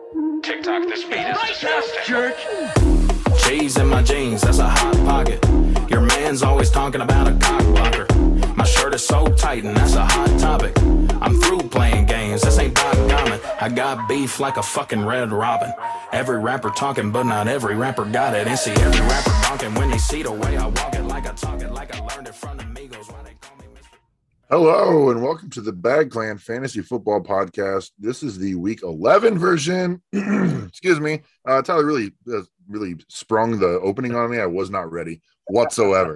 TikTok, this beat is disgusting. Jerk. J's in my jeans, that's a hot pocket. Your man's always talking about a cock blocker. My shirt is so tight and that's a hot topic. I'm through playing games, this ain't backgammon. I got beef like a fucking Red Robin. Every rapper talking, but not every rapper got it. And see every rapper donking when they see the way I walk it, like I talk it, like I learned it from amigos. Why they call me Mr. Hello and welcome to the Bag Clan Fantasy Football Podcast. This is the Week 11 version. Excuse me. Tyler really sprung the opening on me. I was not ready whatsoever.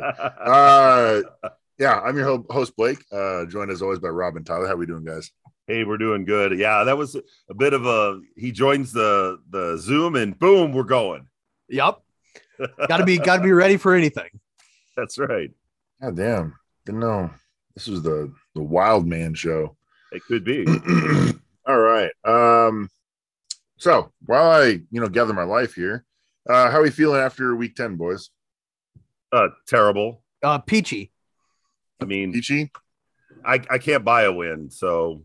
I'm your host Blake, joined as always by Rob and Tyler. How are we doing, guys? Hey, we're doing good. Yeah, that was a bit of a. He joins the Zoom and boom, we're going. Yep. Gotta be ready for anything. That's right. God damn. Didn't know this was the Wild Man show. It could be. All right. So while I gather my life here, how are we feeling after Week 10, boys? Terrible. Peachy. I mean, Peachy? I can't buy a win, so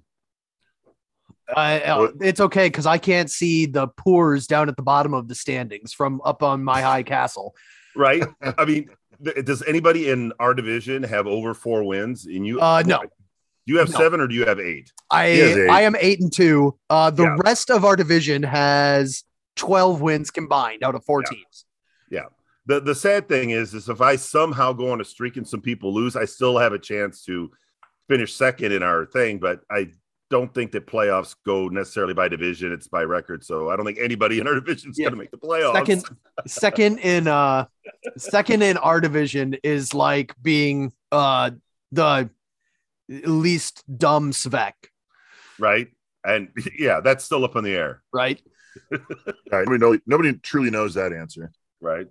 it's okay because I can't see the poors down at the bottom of the standings from up on my high castle. Right. I mean, does anybody in our division have over 4 wins? And you? No. Do you have 7 or do you have 8? I am 8-2. The rest of our division has 12 wins combined out of 4 teams. Yeah. The sad thing is if I somehow go on a streak and some people lose, I still have a chance to finish second in our thing, but I don't think that playoffs go necessarily by division. It's by record. So I don't think anybody in our division is going to make the playoffs. Second in our division is like being the least dumb Svek. Right. And yeah, that's still up in the air. Right. All right. Nobody truly knows that answer. Right.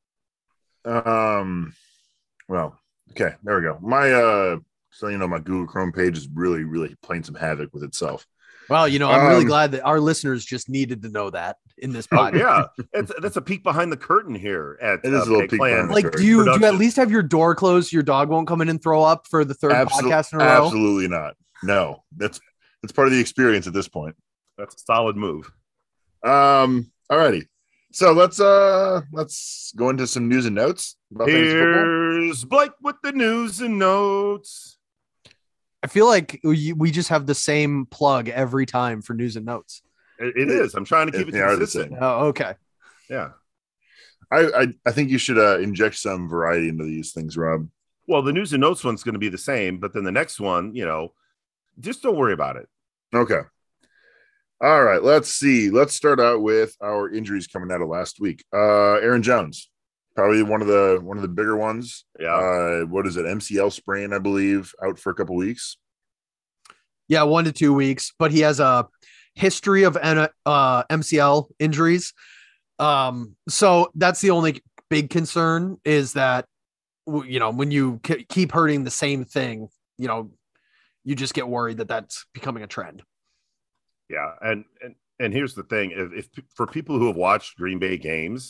Well, okay, there we go. My my Google Chrome page is really playing some havoc with itself. Well, I'm really glad that our listeners just needed to know that in this podcast. Yeah, that's a peek behind the curtain here at it is a little peek behind the like, curtain. do you at least have your door closed? Your dog won't come in and throw up for the third podcast in a row? Absolutely not. No, that's part of the experience at this point. That's a solid move. Alrighty. So let's go into some news and notes about fantasy football. Here's Blake with the news and notes. I feel like we just have the same plug every time for news and notes. It is. I'm trying to keep it consistent. Oh, okay. Yeah. I think you should inject some variety into these things, Rob. Well, the news and notes one's going to be the same, but then the next one, just don't worry about it. Okay. All right, let's see. Let's start out with our injuries coming out of last week. Aaron Jones, probably one of the bigger ones. Yeah. What is it? MCL sprain, I believe, out for a couple weeks. Yeah, 1 to 2 weeks, but he has a history of MCL injuries. So that's the only big concern is that when you keep hurting the same thing, you just get worried that that's becoming a trend. Yeah, and here's the thing: if for people who have watched Green Bay games,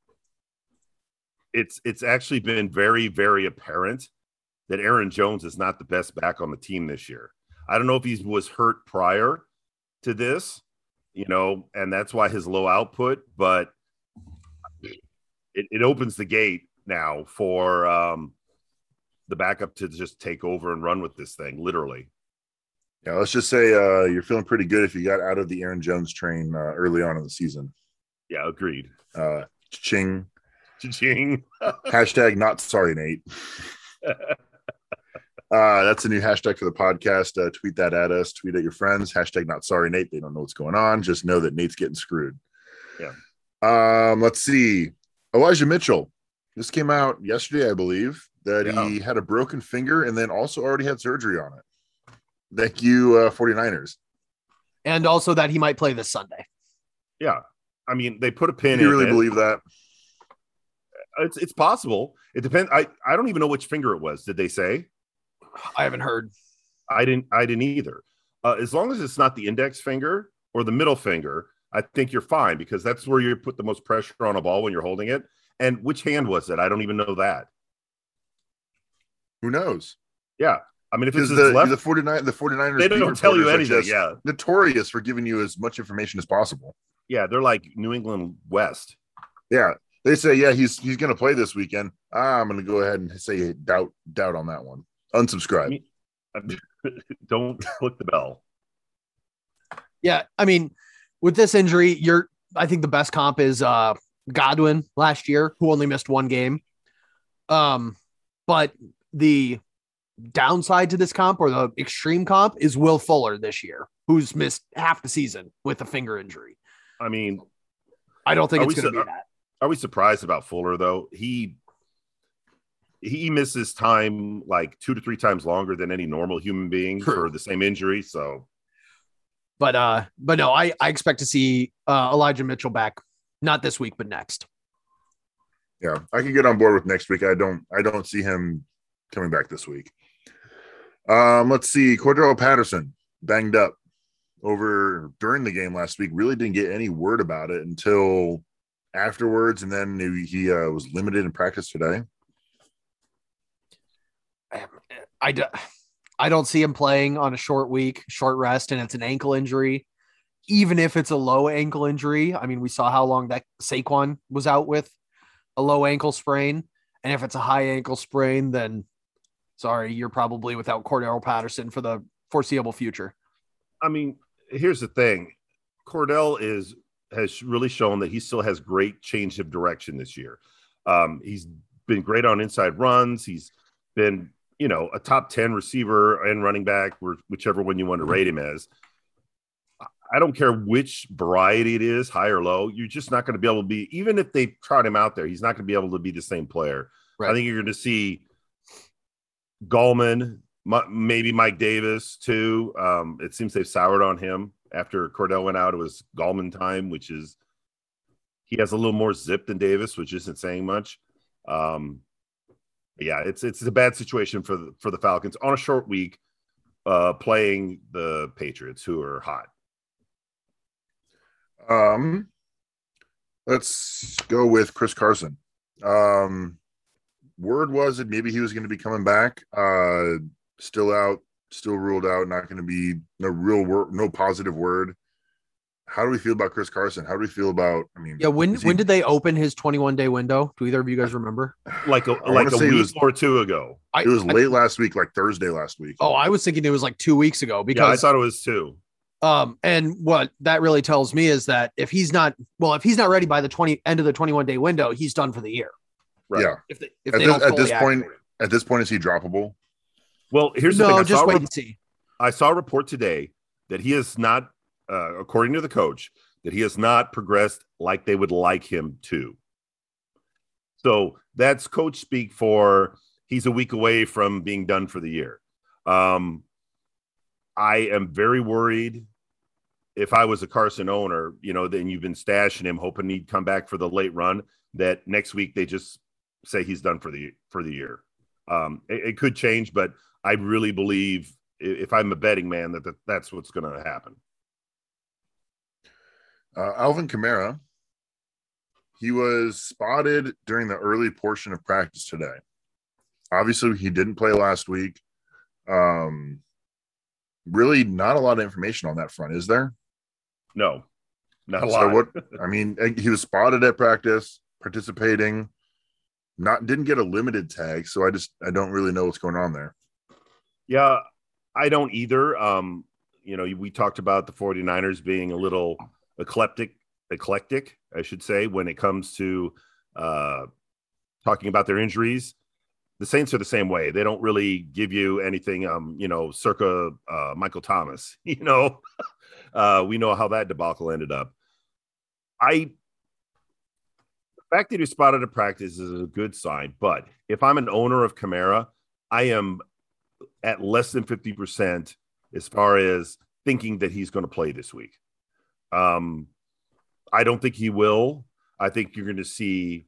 it's actually been very, very apparent that Aaron Jones is not the best back on the team this year. I don't know if he was hurt prior to this, and that's why his low output, but it opens the gate now for the backup to just take over and run with this thing, literally. Yeah, let's just say you're feeling pretty good if you got out of the Aaron Jones train early on in the season. Yeah, agreed. Ching. Ching. Hashtag not sorry, Nate. That's a new hashtag for the podcast. Tweet that at us. Tweet at your friends. Hashtag not sorry, Nate. They don't know what's going on. Just know that Nate's getting screwed. Yeah. Let's see. Elijah Mitchell. This came out yesterday, I believe, that he had a broken finger and then also already had surgery on it. Thank you, 49ers. And also that he might play this Sunday. Yeah. I mean, they put a pin in it. Do you really believe that? It's possible. It depends. I don't even know which finger it was. Did they say? I haven't heard. I didn't either. As long as it's not the index finger or the middle finger, I think you're fine because that's where you put the most pressure on a ball when you're holding it. And which hand was it? I don't even know that. Who knows? Yeah. I mean, if it's the left, the 49ers, they don't tell you anything. Yeah, notorious for giving you as much information as possible. Yeah, they're like New England West. Yeah, they say he's going to play this weekend. I'm going to go ahead and say doubt on that one. Unsubscribe. Don't click the bell. Yeah, I mean, with this injury, I think the best comp is Godwin last year, who only missed one game. But the downside to this comp, or the extreme comp, is Will Fuller this year, who's missed half the season with a finger injury. I mean, I don't think it's going to be that. Are we surprised about Fuller though? He misses time like 2 to 3 times longer than any normal human being for the same injury. So, but no, I expect to see Elijah Mitchell back, not this week, but next. Yeah, I can get on board with next week. I don't see him coming back this week. Let's see. Cordero Patterson banged up over during the game last week. Really didn't get any word about it until afterwards, and then he was limited in practice today. I don't see him playing on a short rest, and it's an ankle injury. Even if it's a low ankle injury, I mean, we saw how long that Saquon was out with a low ankle sprain. And if it's a high ankle sprain, then sorry, you're probably without Cordero Patterson for the foreseeable future. I mean, here's the thing. Cordell has really shown that he still has great change of direction this year. He's been great on inside runs. He's been, a top 10 receiver and running back, whichever one you want to rate him as. I don't care which variety it is, high or low. You're just not going to be able to be, even if they trot him out there, he's not going to be able to be the same player. Right. I think you're going to see Gallman, maybe Mike Davis too. It seems they've soured on him after Cordell went out. It was Gallman time, he has a little more zip than Davis, which isn't saying much. Yeah, it's a bad situation for the Falcons on a short week, playing the Patriots, who are hot. Let's go with Chris Carson. Word was that maybe he was going to be coming back. Still out, still ruled out. Not going to be no positive word. How do we feel about Chris Carson? How do we feel about? I mean, when did they open his 21-day window? Do either of you guys remember? Like a week or two ago. It was late last week, like Thursday last week. Oh, I was thinking it was like 2 weeks ago because I thought it was 2. And what that really tells me is that if he's not ready by the end of the 21-day window, he's done for the year. Right. Yeah. At this point, is he droppable? Well, here's the thing. Just wait and see. I saw a report today that he is not, according to the coach, that he has not progressed like they would like him to. So that's coach speak for he's a week away from being done for the year. I am very worried. If I was a Carson owner, then you've been stashing him, hoping he'd come back for the late run, that next week they just say he's done for the year. It could change, but I really believe if I'm a betting man that's what's going to happen. Alvin Kamara, he was spotted during the early portion of practice today. Obviously, he didn't play last week. Really not a lot of information on that front, is there? No, not a lot. He was spotted at practice, participating, didn't get a limited tag, so I don't really know what's going on there. Yeah, I don't either. We talked about the 49ers being a little eclectic, I should say, when it comes to talking about their injuries. The Saints are the same way. They don't really give you anything, circa Michael Thomas. We know how that debacle ended up. The fact that he spotted at practice is a good sign. But if I'm an owner of Kamara, I am at less than 50% as far as thinking that he's going to play this week. I don't think he will. I think you're going to see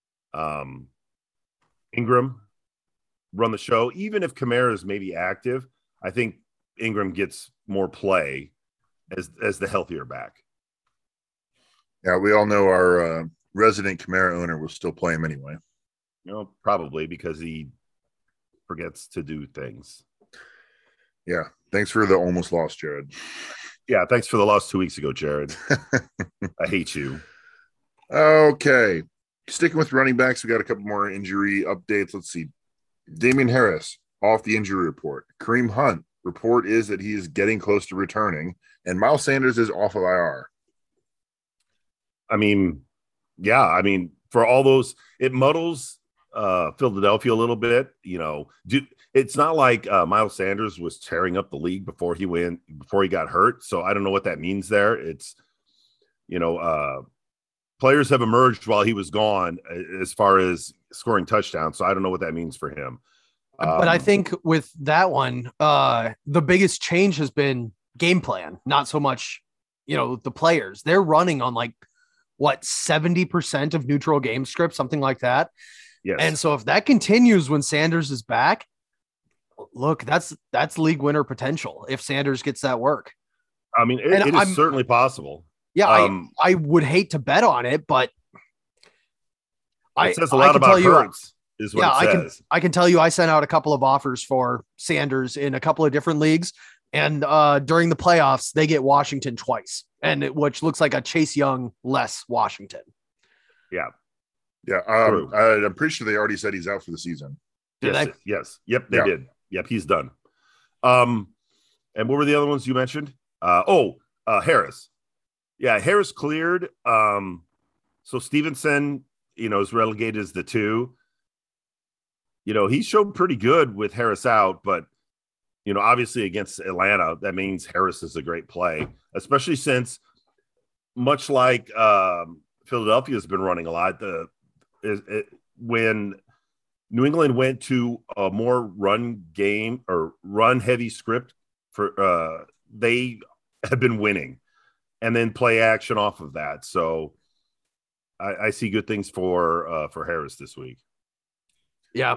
Ingram run the show. Even if Kamara is maybe active, I think Ingram gets more play as the healthier back. Yeah, we all know our resident Kamara owner will still play him anyway. Probably because he forgets to do things. Yeah. Thanks for the almost lost, Jared. Yeah, thanks for the loss 2 weeks ago, Jared. I hate you. Okay. Sticking with running backs, we got a couple more injury updates. Let's see. Damian Harris off the injury report. Kareem Hunt, report is that he is getting close to returning. And Miles Sanders is off of IR. I mean, yeah, for all those, it muddles Philadelphia a little bit. It's not like Miles Sanders was tearing up the league before he got hurt. So I don't know what that means there. It's, players have emerged while he was gone as far as scoring touchdowns. So I don't know what that means for him. But I think with that one, the biggest change has been game plan, not so much, the players. They're running on 70% of neutral game scripts, something like that. Yes. And so if that continues when Sanders is back, look, that's league winner potential if Sanders gets that work. It is certainly possible. Yeah, I would hate to bet on it, but it says a lot about Hurts. Is what it says. I can tell you I sent out a couple of offers for Sanders in a couple of different leagues, and during the playoffs, they get Washington twice, which looks like a Chase Young less Washington. Yeah. Yeah. I'm pretty sure they already said he's out for the season. Did yes. they? Yes. Yep, they did. Yep, he's done. And what were the other ones you mentioned? Harris. Yeah, Harris cleared. So Stevenson, is relegated as the 2. He showed pretty good with Harris out, but obviously against Atlanta, that means Harris is a great play, especially since, much like Philadelphia has been running a lot. When New England went to a more run game or run heavy script they have been winning, and then play action off of that. So I see good things for Harris this week. Yeah,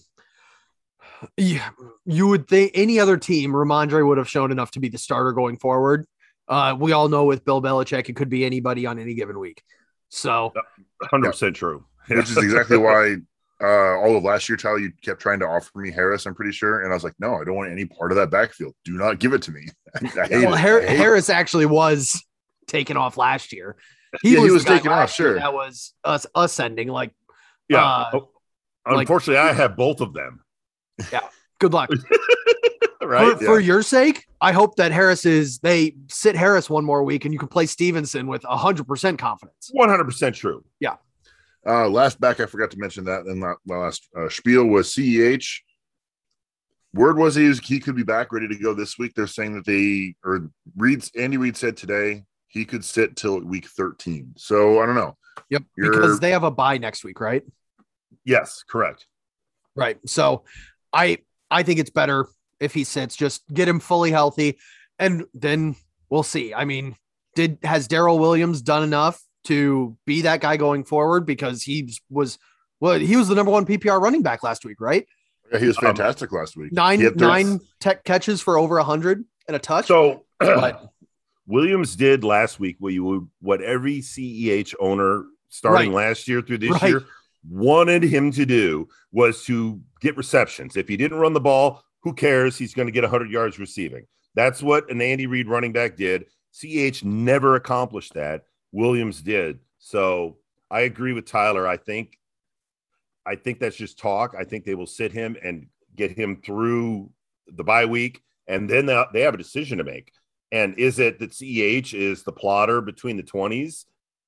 you would think any other team, Ramondre would have shown enough to be the starter going forward. We all know with Bill Belichick, it could be anybody on any given week. So 100% true. Which is exactly why all of last year, Tyler, you kept trying to offer me Harris, I'm pretty sure. And I was like, no, I don't want any part of that backfield. Do not give it to me. Harris actually was taken off last year. He was taken off, sure. That was us ascending. Unfortunately, I have both of them. Yeah. Good luck. Right. For your sake, I hope that they sit Harris one more week and you can play Stevenson with 100% confidence. 100% true. Yeah. Last back, I forgot to mention that in the last spiel was CEH. Word was he could be back ready to go this week. They're saying that Andy Reid said today he could sit till week 13. So I don't know. Yep. Because they have a bye next week, right? Yes, correct. Right. So I think it's better if he sits, just get him fully healthy, and then we'll see. Has Darrell Williams done enough to be that guy going forward? Because he was the number 1 PPR running back last week, right? Yeah, he was fantastic last week. Nine tech catches for over 100 and a touch. So Williams did last week what every CEH owner starting last year through this year wanted him to do, was to get receptions. If he didn't run the ball, who cares? He's going to get 100 yards receiving. That's what an Andy Reid running back did. CEH never accomplished that. Williams did. So I agree with Tyler. I think that's just talk. I think they will sit him and get him through the bye week, and then they have a decision to make. And is it that CEH is the plotter between the 20s?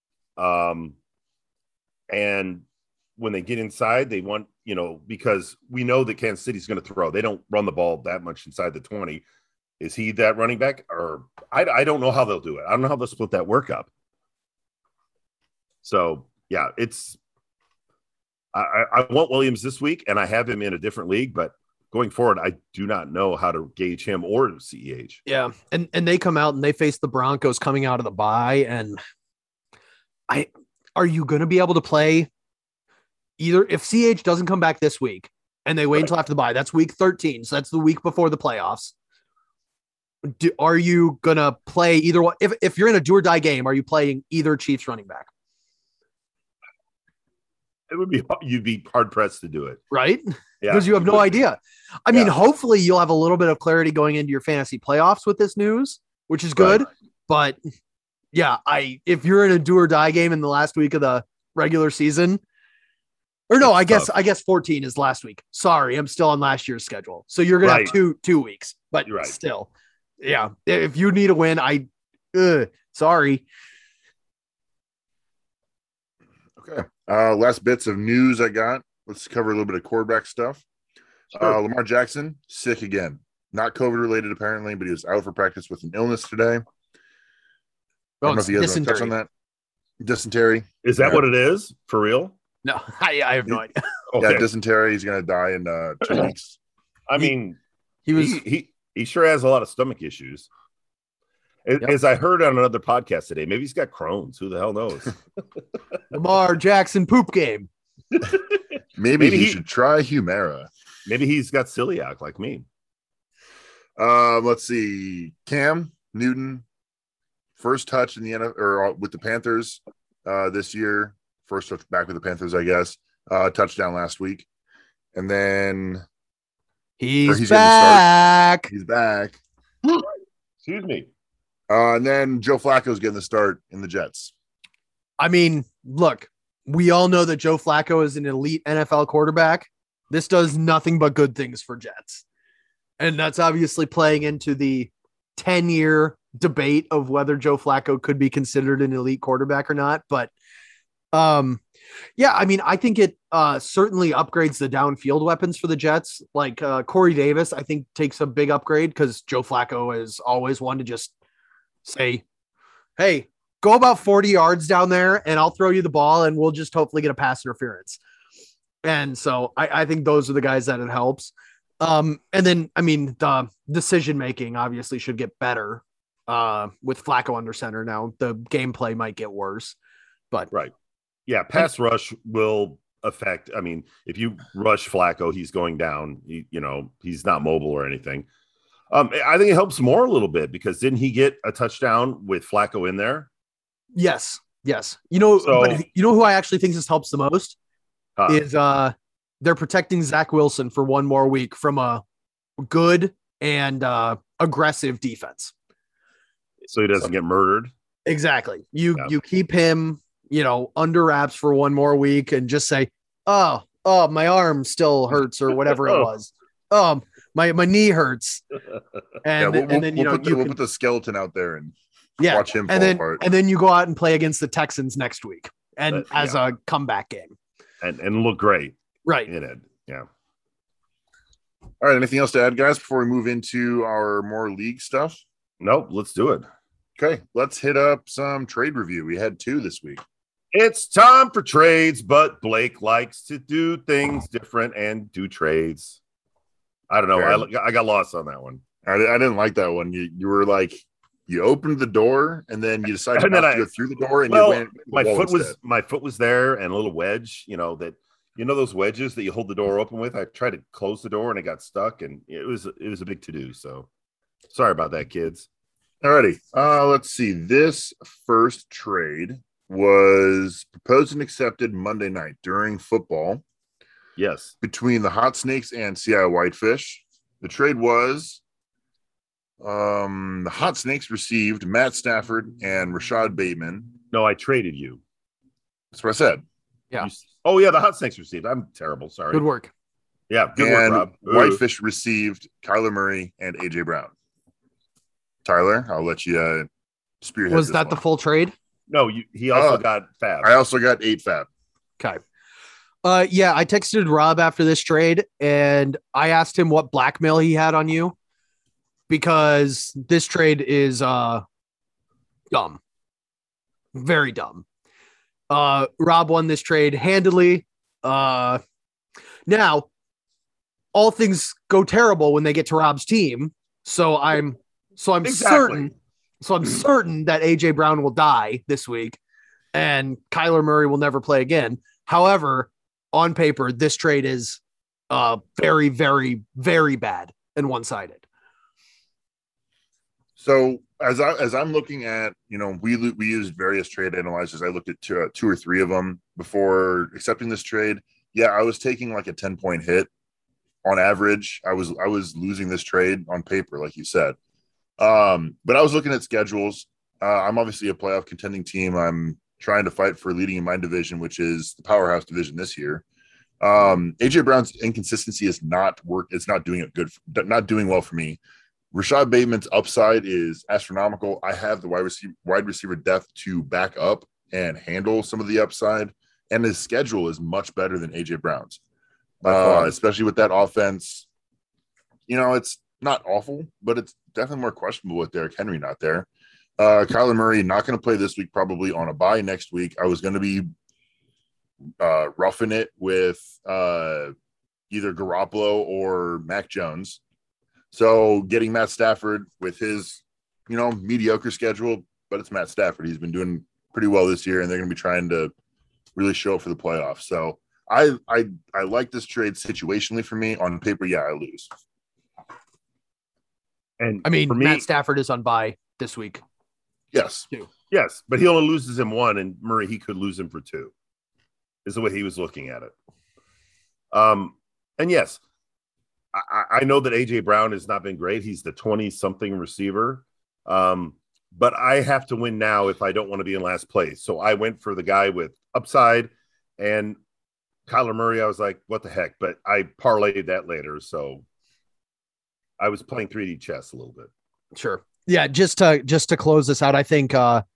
And when they get inside, they want, because we know that Kansas City's going to throw. They don't run the ball that much inside the 20. Is he that running back? Or I don't know how they'll do it. I don't know how they'll split that work up. So, yeah, I want Williams this week, and I have him in a different league, but going forward, I do not know how to gauge him or CEH. Yeah, and they come out and they face the Broncos coming out of the bye, and are you going to be able to play either if CH doesn't come back this week and they wait until after the bye? That's week 13, so that's the week before the playoffs. Are you going to play either one? If you're in a do or die game, are you playing either Chiefs running back? You'd be hard pressed to do it. Right? Yeah. Because you have no idea. I mean, hopefully you'll have a little bit of clarity going into your fantasy playoffs with this news. which is good. But yeah, if you're in a do or die game in the last week of the regular season, or no, I guess 14 is last week. Sorry, I'm still on last year's schedule. So you're gonna have two weeks, but still, yeah. If you need a win, sorry. Okay. Last bits of news I got. Let's cover a little bit of quarterback stuff. Sure. Lamar Jackson, sick again. Not COVID related, apparently, but he was out for practice with an illness today. I don't know if you guys want to touch on that. Dysentery. Is that what it is? For real? No, I have no idea. Okay. Yeah, dysentery. He's going to die in 2 weeks. I mean, he sure has a lot of stomach issues. As I heard on another podcast today, maybe he's got Crohn's. Who the hell knows? Lamar Jackson poop game. Maybe he should try Humira. Maybe he's got celiac like me. Let's see. Cam Newton, first touch in the NFL or with the Panthers this year. First touch back with the Panthers, I guess. Touchdown last week, and then he's back. He's back. Excuse me. And then Joe Flacco's getting the start in the Jets. I mean, look, we all know that Joe Flacco is an elite NFL quarterback. This does nothing but good things for Jets. And that's obviously playing into the 10-year debate of whether Joe Flacco could be considered an elite quarterback or not. But yeah, I mean, I think it certainly upgrades the downfield weapons for the Jets. Like Corey Davis, I think takes a big upgrade because Joe Flacco is always one to just say, hey, go about 40 yards down there and I'll throw you the ball and we'll just hopefully get a pass interference. And so I think those are the guys that it helps. And then, I mean, the decision-making obviously should get better with Flacco under center. Now the gameplay might get worse, but yeah, pass rush will affect. I mean, if you rush Flacco, he's going down, he's not mobile or anything. I think it helps more a little bit because didn't he get a touchdown with Flacco in there? Yes. But you know who I actually think this helps the most is they're protecting Zach Wilson for one more week from a good and aggressive defense. So he doesn't get murdered. Exactly. You keep him, under wraps for one more week and just say, oh, my arm still hurts or whatever it was. My knee hurts. And then we'll put the skeleton out there and watch him fall apart. And then you go out and play against the Texans next week and as a comeback game. And look great. Right. In it. Yeah. All right. Anything else to add, guys, before we move into our more league stuff? Nope. Let's do it. Okay. Let's hit up some trade review. We had 2 this week. It's time for trades, but Blake likes to do things different and do trades. I don't know. I got lost on that one. I didn't like that one. You were like, you opened the door and then you decided not to go through the door and you went. My foot was there and a little wedge, those wedges that you hold the door open with. I tried to close the door and it got stuck and it was a big to do. So sorry about that, kids. Alrighty. Let's see. This first trade was proposed and accepted Monday night during football. Yes. Between the Hot Snakes and Seattle Whitefish. The trade was the Hot Snakes received Matt Stafford and Rashad Bateman. No, I traded you. That's what I said. Yeah. The Hot Snakes received. I'm terrible. Sorry. Good work. Yeah. Good work, Rob. Whitefish received Kyler Murray and AJ Brown. Tyler, I'll let you spearhead. Was that the full trade? No, he also got Fab. I also got 8 Fab. Okay. Yeah, I texted Rob after this trade and I asked him what blackmail he had on you because this trade is dumb. Very dumb. Rob won this trade handily. Now, all things go terrible when they get to Rob's team. So I'm certain that AJ Brown will die this week and Kyler Murray will never play again. However, on paper, this trade is very, very, very bad and one-sided. So as I'm looking at, we used various trade analyzers. I looked at 2 or 3 of them before accepting this trade. Yeah, I was taking like a 10-point hit on average. I was losing this trade on paper, like you said. But I was looking at schedules. I'm obviously a playoff contending team. I'm trying to fight for leading in my division, which is the powerhouse division this year. AJ Brown's inconsistency is not It's not doing it good. Not doing well for me. Rashad Bateman's upside is astronomical. I have the wide receiver depth to back up and handle some of the upside, and his schedule is much better than AJ Brown's, especially with that offense. It's not awful, but it's definitely more questionable with Derrick Henry not there. Kyler Murray not going to play this week, probably on a bye next week. I was going to be roughing it with either Garoppolo or Mac Jones. So getting Matt Stafford with his, mediocre schedule, but it's Matt Stafford. He's been doing pretty well this year, and they're going to be trying to really show up for the playoffs. So I like this trade situationally for me. On paper, yeah, I lose. And I mean, for me, Matt Stafford is on bye this week. Yes. Yes, but he only loses him one, and Murray, he could lose him for two, is the way he was looking at it. And yes, I know that A.J. Brown has not been great. He's the 20-something receiver. But I have to win now if I don't want to be in last place. So I went for the guy with upside, and Kyler Murray, I was like, what the heck? But I parlayed that later. So I was playing 3D chess a little bit. Sure. Yeah. Just to close this out, I think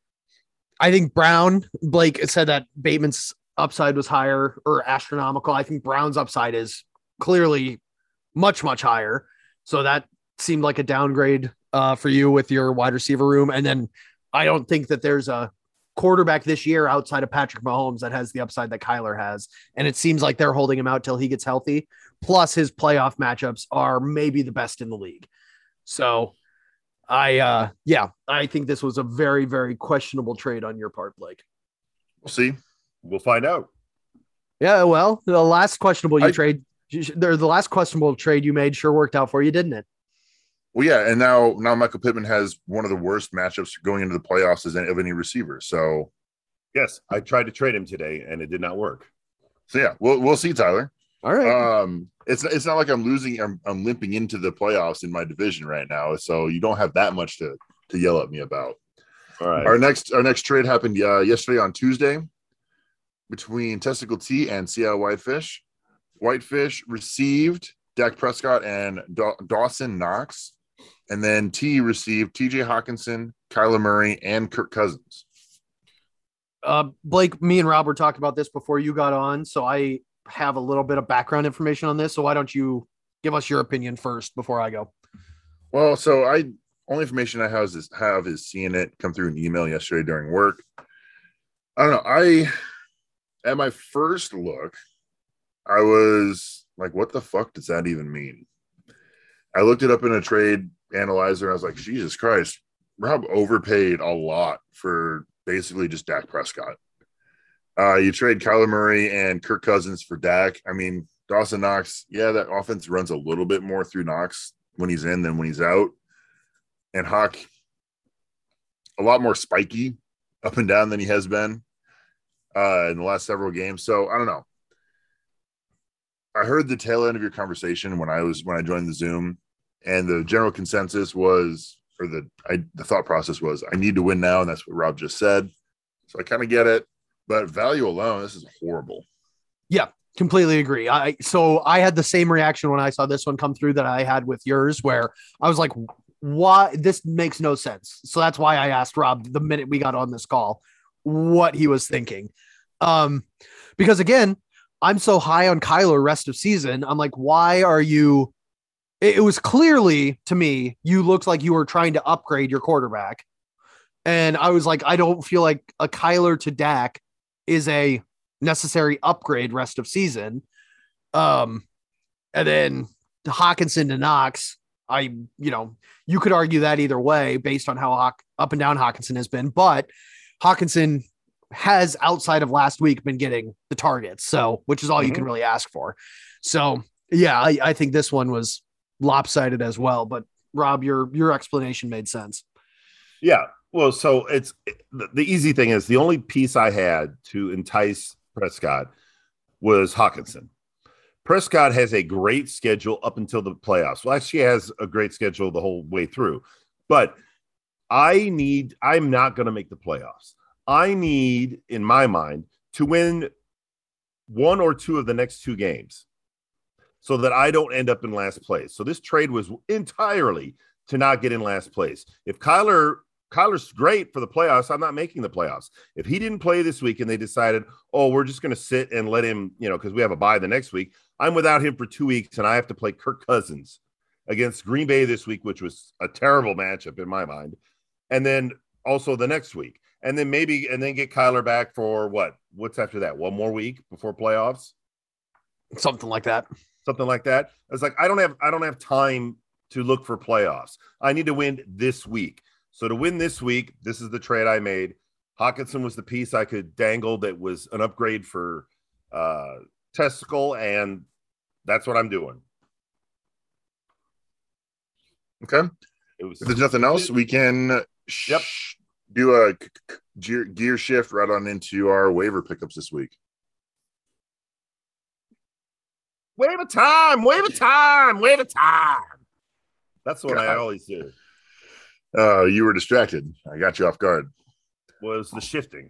Blake said that Bateman's upside was higher or astronomical. I think Brown's upside is clearly much, much higher. So that seemed like a downgrade for you with your wide receiver room. And then I don't think that there's a quarterback this year outside of Patrick Mahomes that has the upside that Kyler has. And it seems like they're holding him out till he gets healthy. Plus his playoff matchups are maybe the best in the league. So I think this was a very, very questionable trade on your part, Blake. We'll see. We'll find out. Yeah. Well, the last questionable trade you made sure worked out for you, didn't it? Well, yeah, and now Michael Pittman has one of the worst matchups going into the playoffs of any receiver. So, yes, I tried to trade him today, and it did not work. So yeah, we'll see, Tyler. All right. It's not like I'm losing. I'm limping into the playoffs in my division right now, so you don't have that much to yell at me about. All right. Our next trade happened yesterday on Tuesday between Testicle T and Seattle Whitefish. Whitefish received Dak Prescott and Dawson Knox. And then T received TJ Hawkinson, Kyler Murray, and Kirk Cousins. Blake, me and Rob were talking about this before you got on, so I have a little bit of background information on this. So why don't you give us your opinion first before I go? Well, so only information I have is seeing it come through an email yesterday during work. I don't know. At my first look, I was like, what the fuck does that even mean? I looked it up in a trade analyzer, and I was like, Jesus Christ, Rob overpaid a lot for basically just Dak Prescott. You trade Kyler Murray and Kirk Cousins for Dak. I mean, Dawson Knox, yeah, that offense runs a little bit more through Knox when he's in than when he's out. And Hawk, a lot more spiky up and down than he has been in the last several games. So I don't know. I heard the tail end of your conversation when I joined the Zoom, and the general consensus was, or the thought process was, I need to win now, and that's what Rob just said. So I kind of get it, but value alone, this is horrible. Yeah, completely agree. I had the same reaction when I saw this one come through that I had with yours, where I was like, why? This makes no sense. So that's why I asked Rob the minute we got on this call what he was thinking. Because again, I'm so high on Kyler rest of season. I'm like, why are you? It was clearly to me, you looked like you were trying to upgrade your quarterback. And I was like, I don't feel like a Kyler to Dak is a necessary upgrade rest of season. And then Hawkinson to Knox, you could argue that either way based on how up and down Hawkinson has been, but Hawkinson has outside of last week been getting the targets. So, which is all you can really ask for. So yeah, I think this one was lopsided as well, but Rob, your explanation made sense. Yeah. Well, so the easy thing is the only piece I had to entice Prescott was Hawkinson. Prescott has a great schedule up until the playoffs. Well, actually has a great schedule the whole way through. But I'm not going to make the playoffs. I need, in my mind, to win one or two of the next two games so that I don't end up in last place. So this trade was entirely to not get in last place. If Kyler's great for the playoffs, I'm not making the playoffs. If he didn't play this week and they decided, oh, we're just going to sit and let him, because we have a bye the next week, I'm without him for 2 weeks and I have to play Kirk Cousins against Green Bay this week, which was a terrible matchup in my mind. And then also the next week. And then get Kyler back for what's after that? One more week before playoffs? Something like that. It's like, I don't have time to look for playoffs. I need to win this week. So to win this week, this is the trade I made. Hockenson was the piece I could dangle that was an upgrade for Testicle, and that's what I'm doing. Okay. If there's nothing else, we can do a gear shift right on into our waiver pickups this week. Waiver time. That's what I always do. You were distracted. I got you off guard. Was the shifting.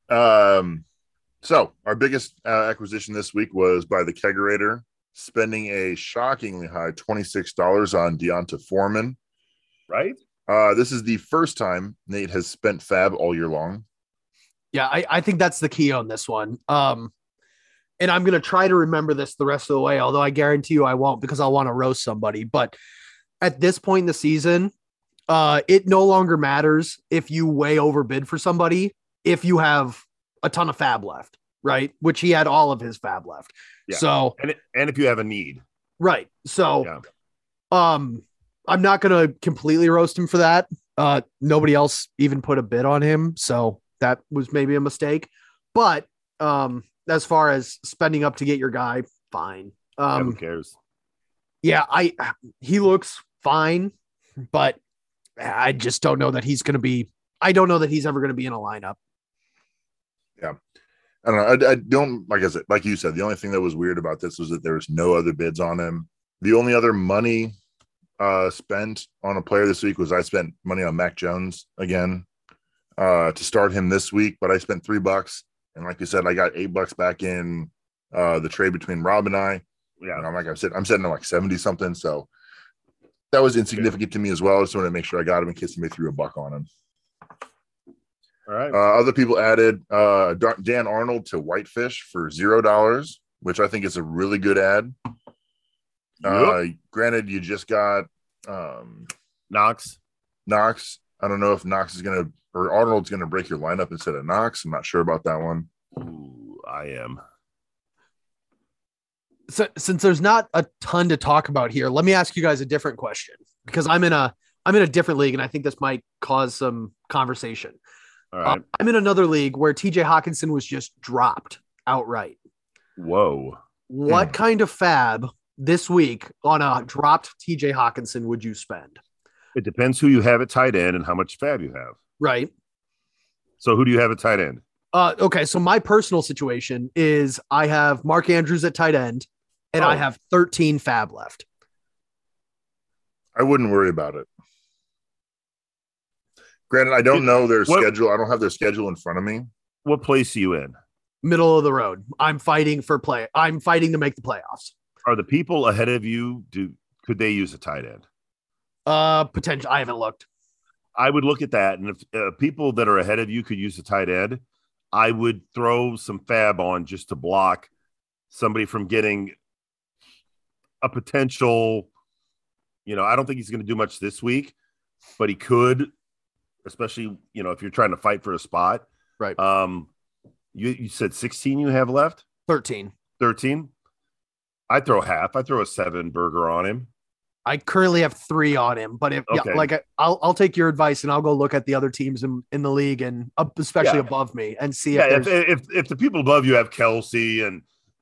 So our biggest acquisition this week was by the Kegerator, spending a shockingly high $26 on Deonta Foreman. Right? This is the first time Nate has spent fab all year long. Yeah, I think that's the key on this one. And I'm going to try to remember this the rest of the way, although I guarantee you I won't because I'll want to roast somebody. But at this point in the season, it no longer matters if you way overbid for somebody if you have a ton of fab left, right? Which he had all of his fab left. Yeah. So and if you have a need. Right. So I'm not going to completely roast him for that. Nobody else even put a bid on him. So that was maybe a mistake. But as far as spending up to get your guy, fine. Who cares? Yeah, he looks fine, but I just don't know that he's going to be. I don't know that he's ever going to be in a lineup. Yeah, I don't know. I don't like I said, like you said. The only thing that was weird about this was that there was no other bids on him. The only other money spent on a player this week was I spent money on Mac Jones again to start him this week, but I spent $3. And like you said, I got $8 back in the trade between Rob and I. Yeah. And I'm sitting at like 70 something. So that was insignificant to me as well. I just wanted to make sure I got him in case somebody threw $1 on him. All right. Other people added Dan Arnold to Whitefish for $0, which I think is a really good ad. Granted, you just got Knox. I don't know if Knox is going to, or Arnold's going to break your lineup instead of Knox. I'm not sure about that one. Ooh, I am. So, since there's not a ton to talk about here, let me ask you guys a different question because I'm in a different league and I think this might cause some conversation. All right. I'm in another league where TJ Hockenson was just dropped outright. Whoa. What kind of fab this week on a dropped TJ Hockenson would you spend? It depends who you have at tight end and how much fab you have. Right. So who do you have at tight end? Okay. So my personal situation is I have Mark Andrews at tight end and I have 13 fab left. I wouldn't worry about it. Granted, I don't know their schedule. I don't have their schedule in front of me. What place are you in? Middle of the road. I'm fighting to make the playoffs. Are the people ahead of you, could they use a tight end? Potential. I haven't looked. I would look at that. And if people that are ahead of you could use a tight end, I would throw some fab on just to block somebody from getting a potential, I don't think he's going to do much this week, but he could, especially, if you're trying to fight for a spot. Right. You said 16 you have left? 13. I throw half. I throw a 7 burger on him. I currently have 3 on him, but I'll take your advice and I'll go look at the other teams in the league and especially above me and see if the people above you have Kelsey and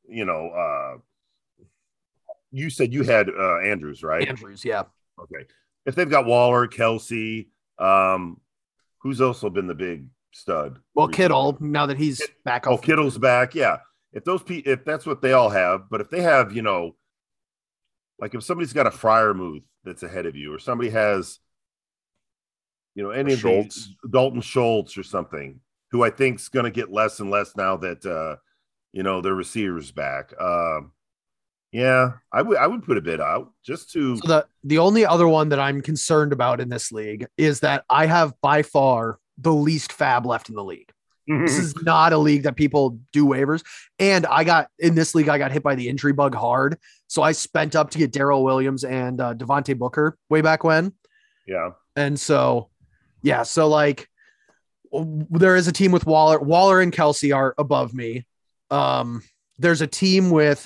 you said you had Andrews, right? Andrews, yeah. Okay. If they've got Waller, Kelsey, who's also been the big stud? Well, Kittle, now that he's back. Oh, Kittle's back. Yeah. If that's what they all have, but if they have, like if somebody's got a Freiermuth that's ahead of you, or somebody has any of Schultz. Dalton Schultz or something, who I think is going to get less and less now that their receivers back. Yeah, I would put a bid out just to. So the only other one that I'm concerned about in this league is that I have by far the least fab left in the league. This is not a league that people do waivers. And in this league, I got hit by the injury bug hard. So I spent up to get Darrell Williams and Devontae Booker way back when. Yeah. And so, yeah. So like there is a team with Waller and Kelsey are above me. There's a team with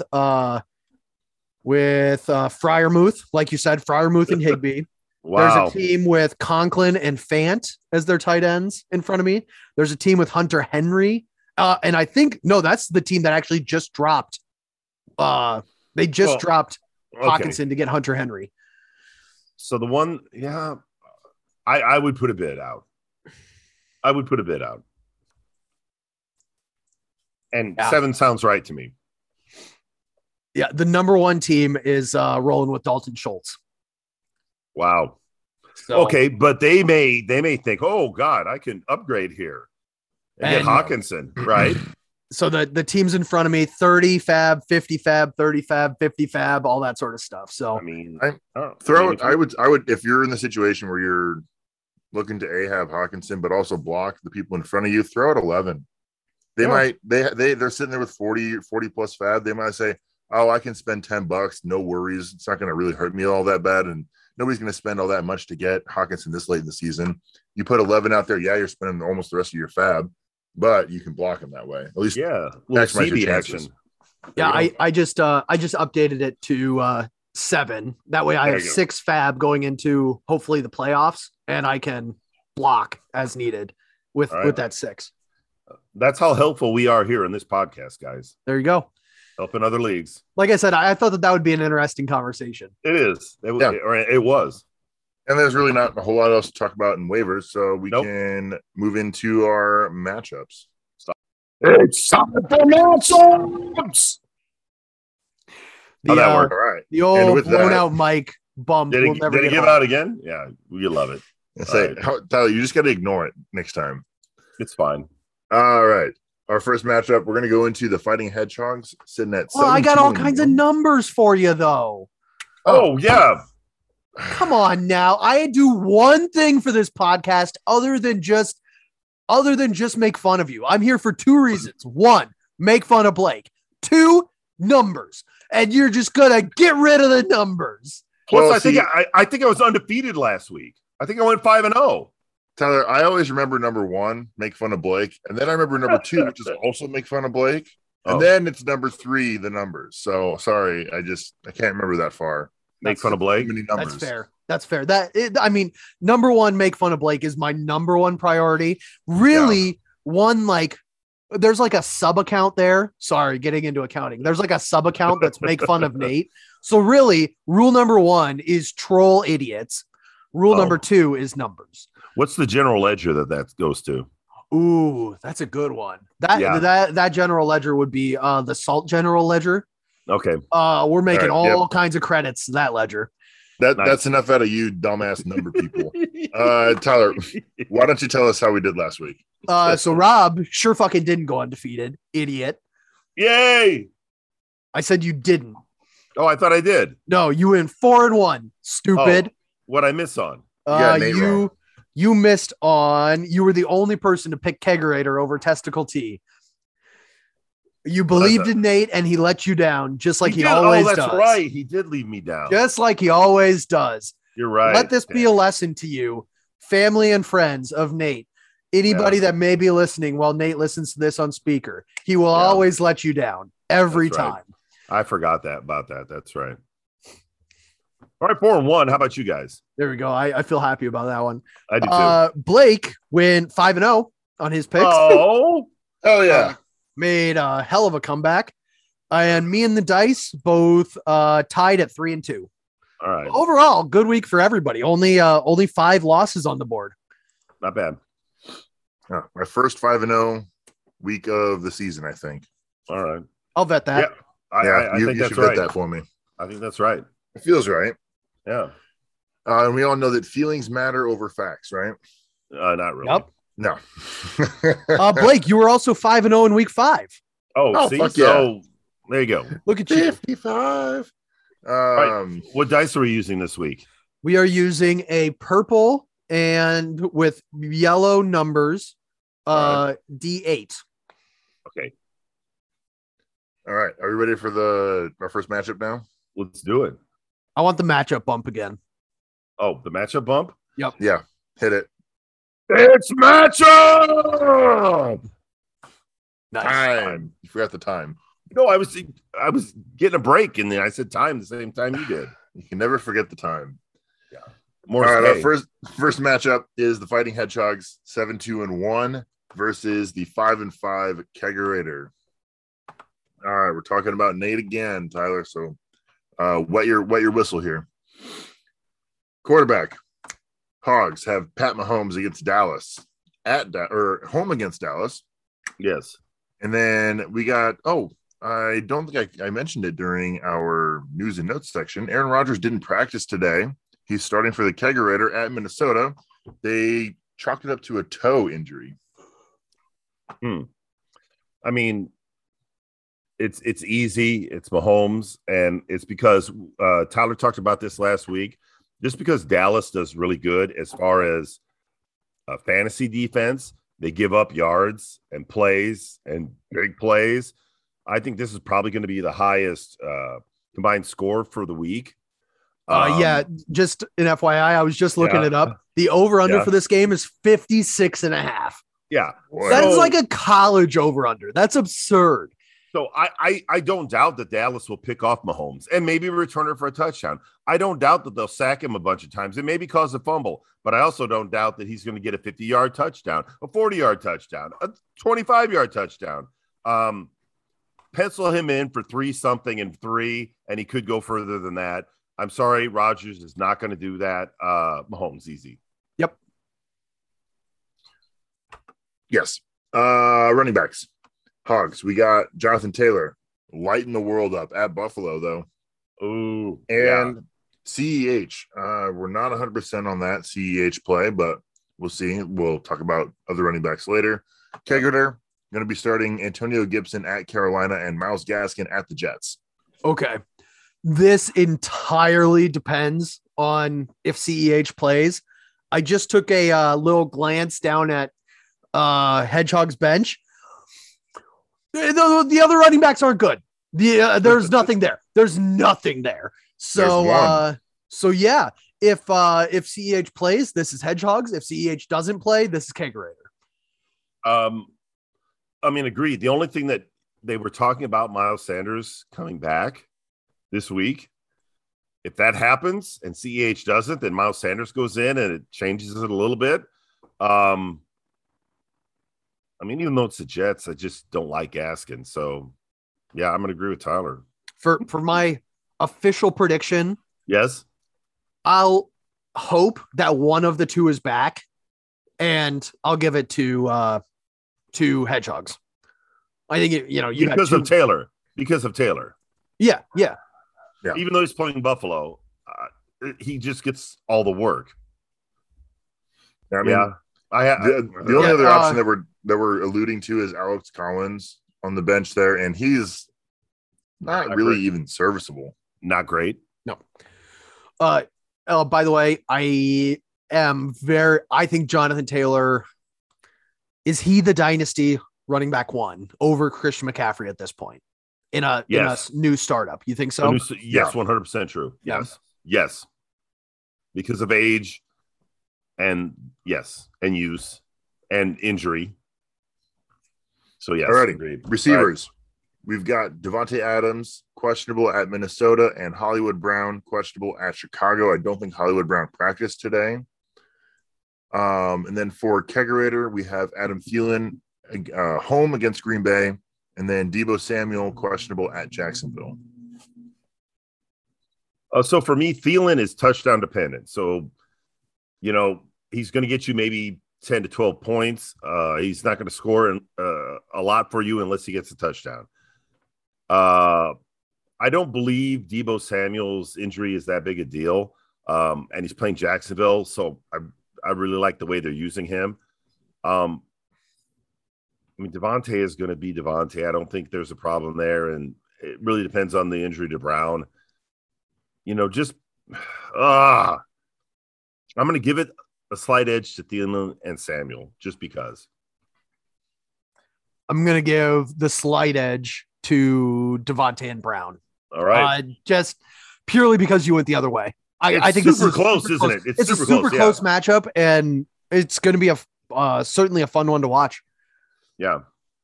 Freiermuth, like you said, Freiermuth and Higbee. Wow. There's a team with Conklin and Fant as their tight ends in front of me. There's a team with Hunter Henry. And I think, no, that's the team that actually just dropped. They just dropped Hawkinson to get Hunter Henry. So the one, yeah, I would put a bid out. And 7 sounds right to me. Yeah, the number one team is rolling with Dalton Schultz. Wow. So, okay, but they may think, oh God, I can upgrade here and get Hawkinson, right? So the teams in front of me, 30 fab, 50 fab, 30 fab, 50 fab, all that sort of stuff. So I mean, I would if you're in the situation where you're looking to have Hawkinson, but also block the people in front of you, throw out 11. They're sitting there with 40 plus fab. They might say, oh, I can spend $10. No worries. It's not going to really hurt me all that bad. And nobody's going to spend all that much to get Hawkinson this late in the season. You put 11 out there. Yeah, you're spending almost the rest of your fab, but you can block him that way. At least, maximize your chances. Yeah, I just updated it to 7. That way I have 6 fab going into hopefully the playoffs, and I can block as needed with that 6. That's how helpful we are here in this podcast, guys. There you go. Helping other leagues. Like I said, I thought that would be an interesting conversation. It is. It was. And there's really not a whole lot else to talk about in waivers, so we can move into our matchups. It's time for matchups. How'd that work? All right. The old blown out mic bump. Did it give out again? Yeah, we love it. Tyler, you just got to ignore it next time. It's fine. All right. Our first matchup, we're going to go into the Fighting Hedgehogs sitting at 7. I got all kinds of numbers for you, though. Oh, yeah. Come on now. I do one thing for this podcast other than just make fun of you. I'm here for 2 reasons. 1, make fun of Blake. 2, numbers. And you're just going to get rid of the numbers. Plus, I think I was undefeated last week. I think I went 5-0. Tyler, I always remember number 1, make fun of Blake. And then I remember number 2, which is also make fun of Blake. And then it's number 3, the numbers. So sorry, I can't remember that far. Make fun of Blake. That's fair. Number 1, make fun of Blake is my number 1 priority. Really, there's like a sub account there. Sorry, getting into accounting. There's like a sub account that's make fun of Nate. So really, rule number 1 is troll idiots. Rule number 2 is numbers. What's the general ledger that goes to? Ooh, that's a good one. That general ledger would be the Salt general ledger. Okay. We're making all kinds of credits to that ledger. That's enough out of you, dumbass number people. Tyler, why don't you tell us how we did last week? So Rob sure fucking didn't go undefeated, idiot. Yay! I said you didn't. Oh, I thought I did. No, you went 4-1. Stupid. What I miss on? You missed on. You were the only person to pick Kegerator over Testicle T. You believed in Nate, and he let you down, just like he always does. That's right. He did leave me down, just like he always does. You're right. Let this be a lesson to you, family and friends of Nate. Anybody that may be listening while Nate listens to this on speaker, he will always let you down every time. I forgot about that. That's right. All right, 4-1. How about you guys? There we go. I feel happy about that one. I do too. Blake went 5-0 on his picks. Oh, hell yeah. Made a hell of a comeback. And me and the Dice both tied at 3-2. All right. Overall, good week for everybody. Only 5 losses on the board. Not bad. My first 5-0 week of the season, I think. All right. I'll vet that. Yeah, I think that's right. Vet that for me. I think that's right. It feels right. Yeah. And we all know that feelings matter over facts, right? Not really. Yep. No. Blake, you were also 5-0 in week 5. Oh, see, fuck so there you go. Look at you. 55. Right. What dice are we using this week? We are using a purple and with yellow numbers, D8. Okay, All right. Are we ready for our first matchup now? let's do it. I want the matchup bump again. Oh, the matchup bump. Yeah. Hit it. It's matchup. Nice. Time. You forgot the time. No, I was getting a break, and then I said time the same time you did. You can never forget the time. More. All right. Our first matchup is the Fighting Hedgehogs 7-2-1 versus the 5-5 Kegerator. All right. We're talking about Nate again, Tyler. So wet your whistle here. Quarterback. Hogs have Pat Mahomes against Dallas home against Dallas. Yes. And then we got, I don't think I mentioned it during our news and notes section. Aaron Rodgers didn't practice today. He's starting for the Kegerator at Minnesota. They chalked it up to a toe injury. I mean, it's easy. It's Mahomes, and it's because Tyler talked about this last week. Just because Dallas does really good as far as fantasy defense, they give up yards and plays and big plays. I think this is probably going to be the highest combined score for the week. Just an FYI, I was just looking it up. The over-under for this game is 56.5. Yeah. That is like a college over-under. That's absurd. So I don't doubt that Dallas will pick off Mahomes and maybe return it for a touchdown. I don't doubt that they'll sack him a bunch of times and maybe cause a fumble, but I also don't doubt that he's going to get a 50-yard touchdown, a 40-yard touchdown, a 25-yard touchdown. Pencil him in for 3-something and 3, and he could go further than that. I'm sorry, Rodgers is not going to do that. Mahomes, easy. Yep. Yes. Running backs. Hogs, we got Jonathan Taylor lighting the world up at Buffalo, though. Ooh, and CEH. We're not 100% on that CEH play, but we'll see. We'll talk about other running backs later. Kegerator, going to be starting Antonio Gibson at Carolina and Myles Gaskin at the Jets. Okay. This entirely depends on if CEH plays. I just took a little glance down at Hedgehog's bench. The other running backs aren't good. There's nothing there. There's nothing there. So yeah, if CEH plays, this is Hedgehogs. If CEH doesn't play, this is Kegerator. I mean, agreed. The only thing that they were talking about Miles Sanders coming back this week, if that happens and CEH doesn't, then Miles Sanders goes in and it changes it a little bit. I mean, even though it's the Jets, I just don't like Gaskin. So, yeah, I'm going to agree with Tyler. For my official prediction, yes, I'll hope that one of the two is back, and I'll give it to Hedgehogs. I think because of Taylor. Because of Taylor. Yeah. Even though he's playing Buffalo, he just gets all the work. I mean, the only other option that we're alluding to is Alex Collins on the bench there, and he's not really even serviceable. Not great. No. By the way, I think Jonathan Taylor, is he the dynasty running back 1 over Christian McCaffrey at this point in a new startup? You think so? Yes, 100% true. Yeah. Yes. Because of age and use and injury. So yes. Alrighty. Agreed. Receivers. We've got Devontae Adams, questionable at Minnesota, and Hollywood Brown, questionable at Chicago. I don't think Hollywood Brown practiced today. And then for Kegerator, we have Adam Thielen home against Green Bay, and then Deebo Samuel, questionable at Jacksonville. So for me, Thielen is touchdown dependent. So, he's going to get you maybe 10 to 12 points. He's not going to score a lot for you unless he gets a touchdown. I don't believe Deebo Samuel's injury is that big a deal. And he's playing Jacksonville. So I really like the way they're using him. I mean, Devontae is going to be Devontae. I don't think there's a problem there, and it really depends on the injury to Brown. Just I'm going to give it a slight edge to Thielen and Samuel, just because. I'm going to give the slight edge to Devontae and Brown. All right. Just purely because you went the other way. I think super this is close, isn't it? It's a super close matchup, and it's going to be certainly a fun one to watch. Yeah.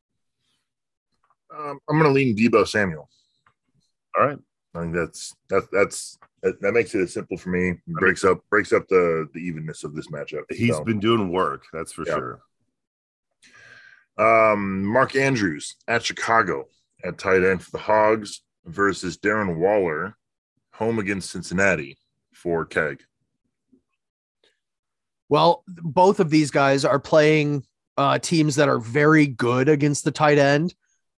I'm going to lean Deebo Samuel. All right. I think that makes it as simple for me. Breaks up the evenness of this matchup. He's been doing work, that's for sure. Mark Andrews at Chicago at tight end for the Hogs versus Darren Waller home against Cincinnati for Keg. Well, both of these guys are playing teams that are very good against the tight end.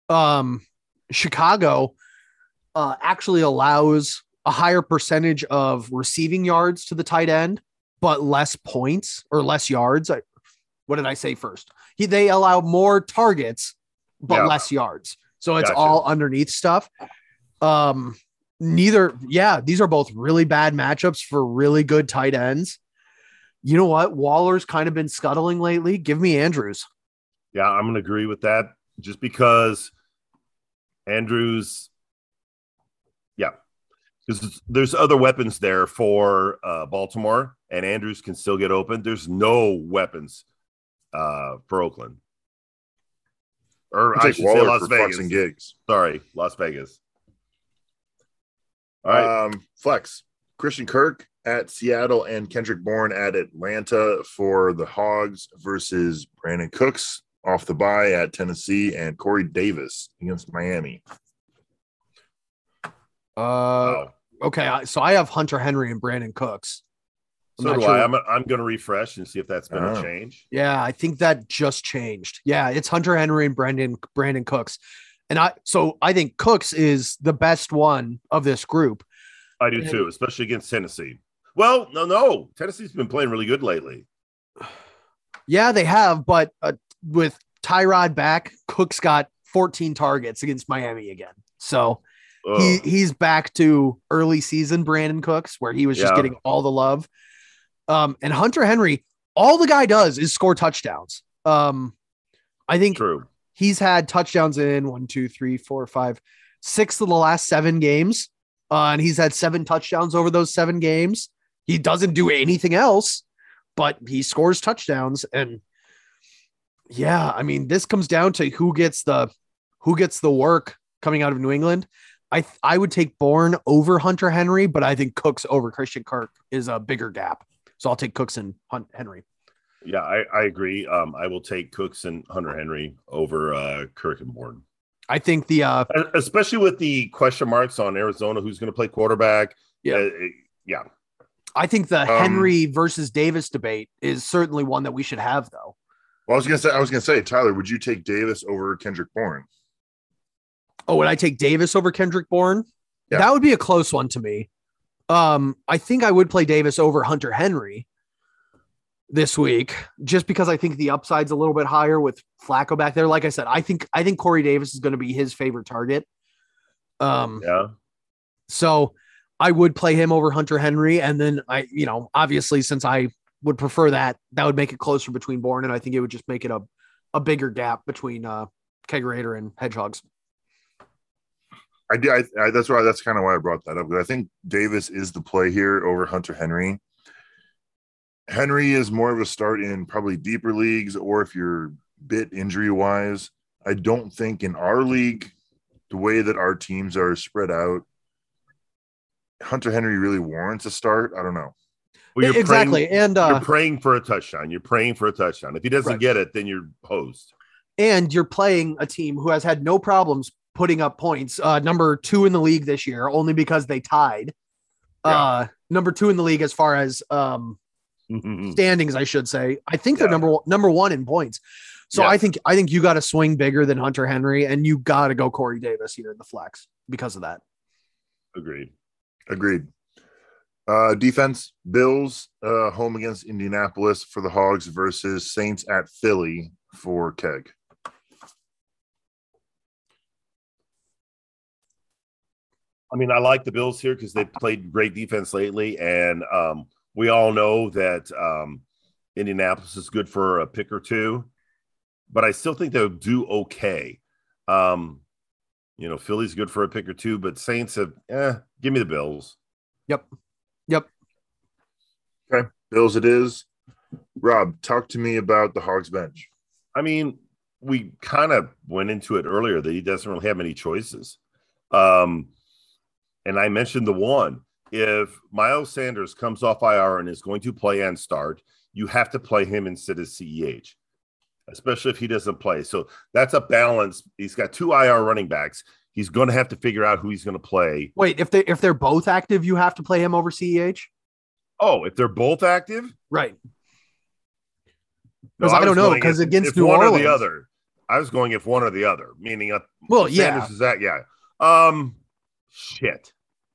Chicago actually allows a higher percentage of receiving yards to the tight end, but less points or less yards. What did I say first? They allow more targets, but less yards. So it's all underneath stuff. These are both really bad matchups for really good tight ends. You know what? Waller's kind of been scuttling lately. Give me Andrews. Yeah, I'm going to agree with that just because Andrews, because there's other weapons there for Baltimore, and Andrews can still get open. There's no weapons for Oakland. Or I should say Las Vegas. And gigs. Sorry, Las Vegas. All right. Flex. Christian Kirk at Seattle and Kendrick Bourne at Atlanta for the Hogs versus Brandon Cooks off the bye at Tennessee and Corey Davis against Miami. Okay, so I have Hunter Henry and Brandon Cooks. So do I. I'm going to refresh and see if that's been a change. Yeah, I think that just changed. Yeah, it's Hunter Henry and Brandon Cooks. And I think Cooks is the best one of this group. I do too, especially against Tennessee. Well, no. Tennessee's been playing really good lately. Yeah, they have, but with Tyrod back, Cooks got 14 targets against Miami again. So he's back to early season Brandon Cooks, where he was just getting all the love. And Hunter Henry, all the guy does is score touchdowns. I think he's had touchdowns in 1, 2, 3, 4, 5, 6 of the last 7 games. And he's had 7 touchdowns over those 7 games. He doesn't do anything else, but he scores touchdowns. And yeah, I mean, this comes down to who gets the work coming out of New England. I would take Bourne over Hunter Henry, but I think Cooks over Christian Kirk is a bigger gap. So I'll take Cooks and Henry. Yeah, I agree. I will take Cooks and Hunter Henry over Kirk and Bourne. I think especially with the question marks on Arizona, who's going to play quarterback. Yeah. I think the Henry versus Davis debate is certainly one that we should have, though. Well, I was gonna say, Tyler, would you take Davis over Kendrick Bourne? Oh, would I take Davis over Kendrick Bourne? Yeah. That would be a close one to me. I think I would play Davis over Hunter Henry this week, just because I think the upside's a little bit higher with Flacco back there. Like I said, I think Corey Davis is going to be his favorite target. So I would play him over Hunter Henry. And then obviously, since I would prefer that would make it closer between Bourne. And I think it would just make it a bigger gap between Kegerator and Hedgehogs. That's kind of why I brought that up. Because I think Davis is the play here over Hunter Henry. Henry is more of a start in probably deeper leagues, or if you're bit injury wise. I don't think in our league, the way that our teams are spread out, Hunter Henry really warrants a start. I don't know. Well, you're exactly. You're praying for a touchdown. If he doesn't get it, then you're hosed. And you're playing a team who has had no problems putting up points. Number 2 in the league this year, only because they tied. Number 2 in the league as far as standings, I should say. I think they're number 1 in points. So I think you got to swing bigger than Hunter Henry, and you got to go Corey Davis here in the flex because of that. Agreed. Defense, Bills home against Indianapolis for the Hogs versus Saints at Philly for Keg. I mean, I like the Bills here because they've played great defense lately, and we all know that Indianapolis is good for a pick or two, but I still think they'll do okay. Philly's good for a pick or two, but Saints have, give me the Bills. Yep. Okay, Bills it is. Rob, talk to me about the Hogs bench. I mean, we kind of went into it earlier that he doesn't really have many choices. And I mentioned the one. If Miles Sanders comes off IR and is going to play and start, you have to play him instead of CEH, especially if he doesn't play. So that's a balance. He's got 2 IR running backs. He's going to have to figure out who he's going to play. Wait, if they're both active, you have to play him over CEH? Oh, if they're both active? Right. No, Because I don't know, because against New one Orleans. or the other. I was going if one or the other, meaning Well, if yeah. Sanders is that, yeah. Shit.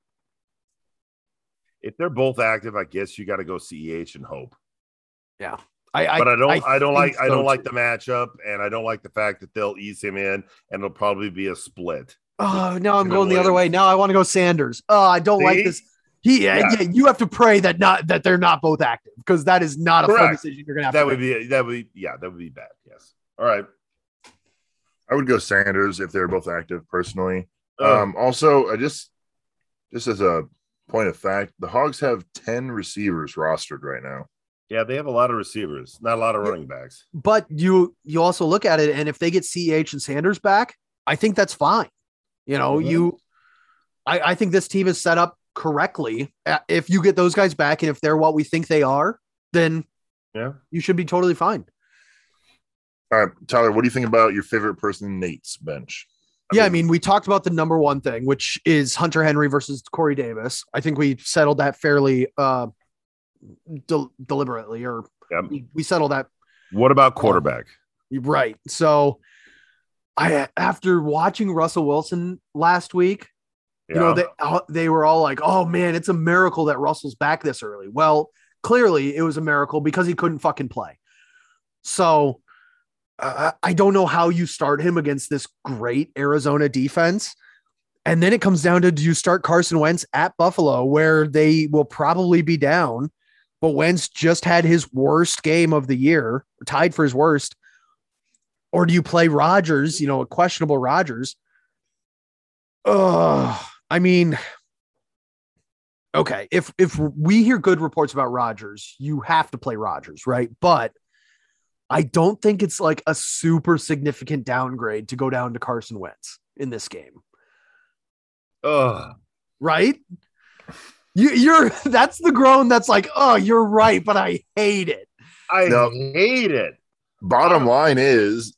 If they're both active, I guess you got to go CEH and hope. Yeah. I don't like the the matchup, and I don't like the fact that they'll ease him in, and it'll probably be a split. Oh, now I'm Jalen going the other way. Williams. Now I want to go Sanders. Oh, I don't like See? this. Yeah, you have to pray that they're not both active, because that is not a fun Correct. decision you're gonna have That to would make. that would be bad. Yes. All right. I would go Sanders if they're both active personally. Oh. Also, just as a point of fact, the Hogs have 10 receivers rostered right now. Yeah, they have a lot of receivers, not a lot of running backs. But you also look at it, and if they get CH and Sanders back, I think that's fine. I think this team is set up correctly. If you get those guys back, and if they're what we think they are, then you should be totally fine. All right, Tyler, what do you think about your favorite person in Nate's bench? I mean, we talked about the number one thing, which is Hunter Henry versus Corey Davis. I think we settled that fairly deliberately, or we settled that. What about quarterback? Right. So after watching Russell Wilson last week, they were all like, oh man, it's a miracle that Russell's back this early. Well, clearly it was a miracle because he couldn't fucking play. So I don't know how you start him against this great Arizona defense. And then it comes down to, do you start Carson Wentz at Buffalo, where they will probably be down, but Wentz just had his worst game of the year, tied for his worst? Or do you play Rodgers, a questionable Rodgers? I mean, okay, if we hear good reports about Rodgers, you have to play Rodgers, right? But I don't think it's like a super significant downgrade to go down to Carson Wentz in this game. Right? You're that's the groan that's like, oh, you're right, but I hate it. I hate it. Bottom line is,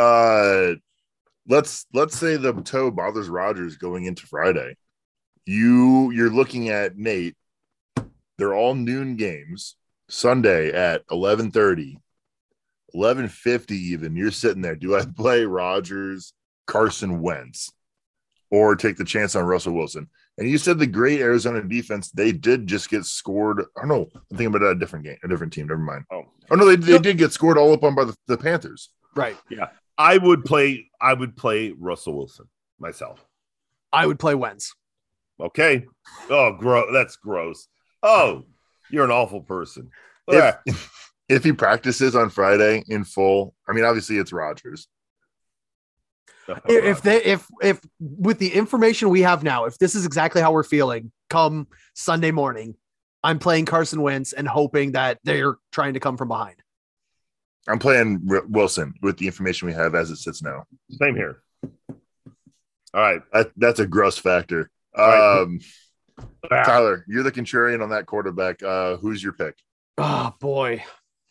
let's say the toe bothers Rodgers going into Friday. You're looking at Nate. They're all noon games. Sunday at 11:30, 11:50 even. You're sitting there. Do I play Rodgers, Carson Wentz, or take the chance on Russell Wilson? And you said the great Arizona defense, they did just get scored. I don't know. I'm thinking about a different game, a different team. Never mind. Oh no, they did get scored all up on by the Panthers. Right. Yeah. I would play Russell Wilson myself. I would play Wentz. Okay. Oh, that's gross. Oh, you're an awful person. If he practices on Friday in full, I mean, obviously it's Rodgers. If with the information we have now, if this is exactly how we're feeling come Sunday morning, I'm playing Carson Wentz and hoping that they're trying to come from behind. I'm playing Wilson with the information we have as it sits now. Same here. All right. That's a gross factor. Right. Tyler, you're the contrarian on that quarterback. Who's your pick? Oh, boy.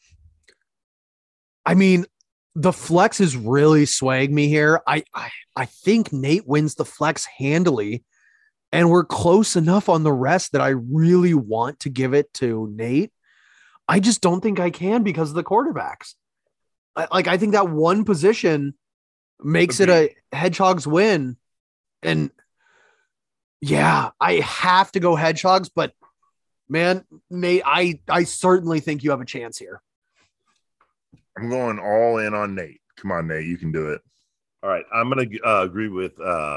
I mean, the flex is really swaying me here. I think Nate wins the flex handily, and we're close enough on the rest that I really want to give it to Nate. I just don't think I can because of the quarterbacks. I think that one position makes it a Hedgehogs win. And yeah, I have to go Hedgehogs, but Man, Nate, I certainly think you have a chance here. I'm going all in on Nate. Come on, Nate, you can do it. All right, I'm going to agree with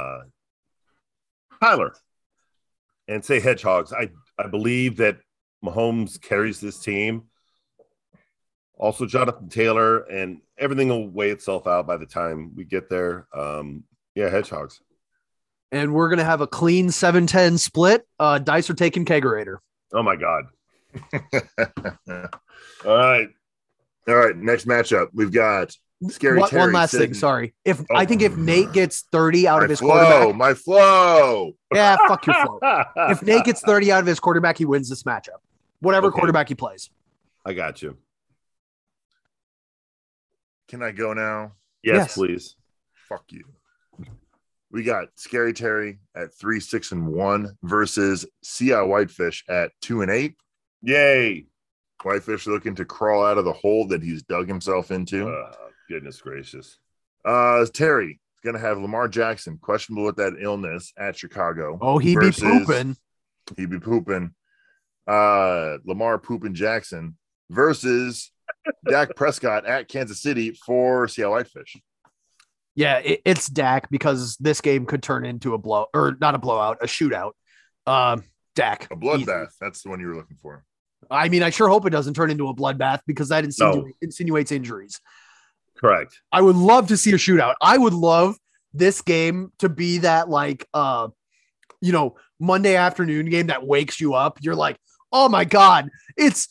Tyler and say Hedgehogs. I believe that Mahomes carries this team. Also, Jonathan Taylor, and everything will weigh itself out by the time we get there. Hedgehogs. And we're going to have a clean 7-10 split. Dice are taking Kegerator. Oh, my God. All right. Next matchup. We've got Scary Terry. One last thing. Sorry. I think if Nate gets 30 out of his quarterback. My flow. Yeah, fuck your flow. If Nate gets 30 out of his quarterback, he wins this matchup. Whatever quarterback he plays. I got you. Can I go now? Yes, please. Fuck you. We got Scary Terry at 3-6-1 versus CI Whitefish at 2-8. Yay. Whitefish looking to crawl out of the hole that he's dug himself into. Goodness gracious. Terry is going to have Lamar Jackson, questionable with that illness, at Chicago. Oh, he'd be pooping. He'd be pooping. Lamar Poopin Jackson versus Dak Prescott at Kansas City for CI Whitefish. Yeah, it's Dak because this game could turn into a shootout. Dak. A bloodbath. That's the one you were looking for. I mean, I sure hope it doesn't turn into a bloodbath because that insinuates injuries. Correct. I would love to see a shootout. I would love this game to be that Monday afternoon game that wakes you up. You're like, oh my God, it's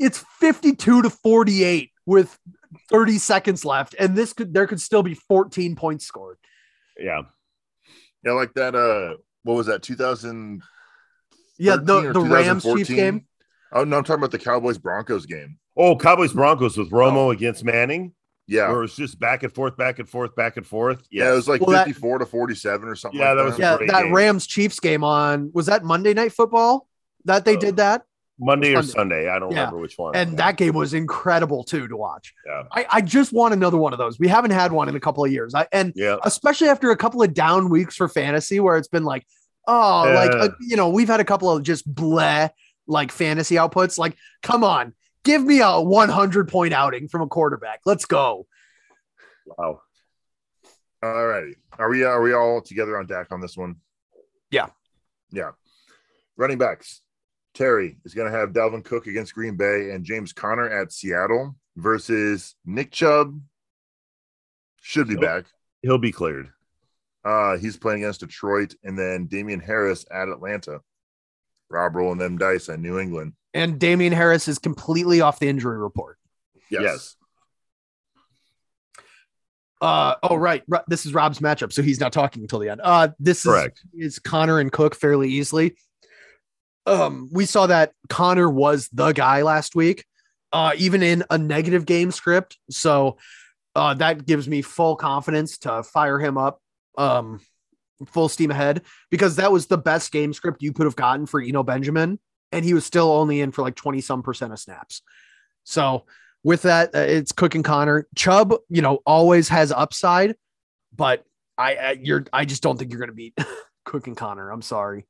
52-48 with 30 seconds left. And there could still be 14 points scored. Yeah. Yeah. Like that. What was that? 2000. Yeah. The Rams Chiefs game. Oh no, I'm talking about the Cowboys Broncos game. Oh, Cowboys Broncos with Romo against Manning. Yeah. Where it was just back and forth. Yes. Yeah. It was like 54-47 or something. Yeah. That Rams Chiefs game was that Monday Night Football that they did that? Monday or Sunday. I don't remember which one. And that game was incredible too to watch. Yeah. I just want another one of those. We haven't had one in a couple of years. Especially after a couple of down weeks for fantasy where it's been like, we've had a couple of just bleh like fantasy outputs. Like, come on, give me a 100-point outing from a quarterback. Let's go. Wow. All righty. Are we all together on Dak on this one? Yeah. Yeah. Running backs. Terry is going to have Dalvin Cook against Green Bay and James Conner at Seattle versus Nick Chubb. Should be back. He'll be cleared. He's playing against Detroit and then Damian Harris at Atlanta. Rob rolling them dice at New England. And Damian Harris is completely off the injury report. Yes. Right. This is Rob's matchup, so he's not talking until the end. This correct. Is Connor and Cook fairly easily. We saw that Connor was the guy last week, even in a negative game script. So that gives me full confidence to fire him up full steam ahead because that was the best game script you could have gotten for Eno Benjamin. And he was still only in for like 20% of snaps. So with that, it's Cook and Connor. Chubb, always has upside, but I just don't think you're going to beat Cook and Connor. I'm sorry.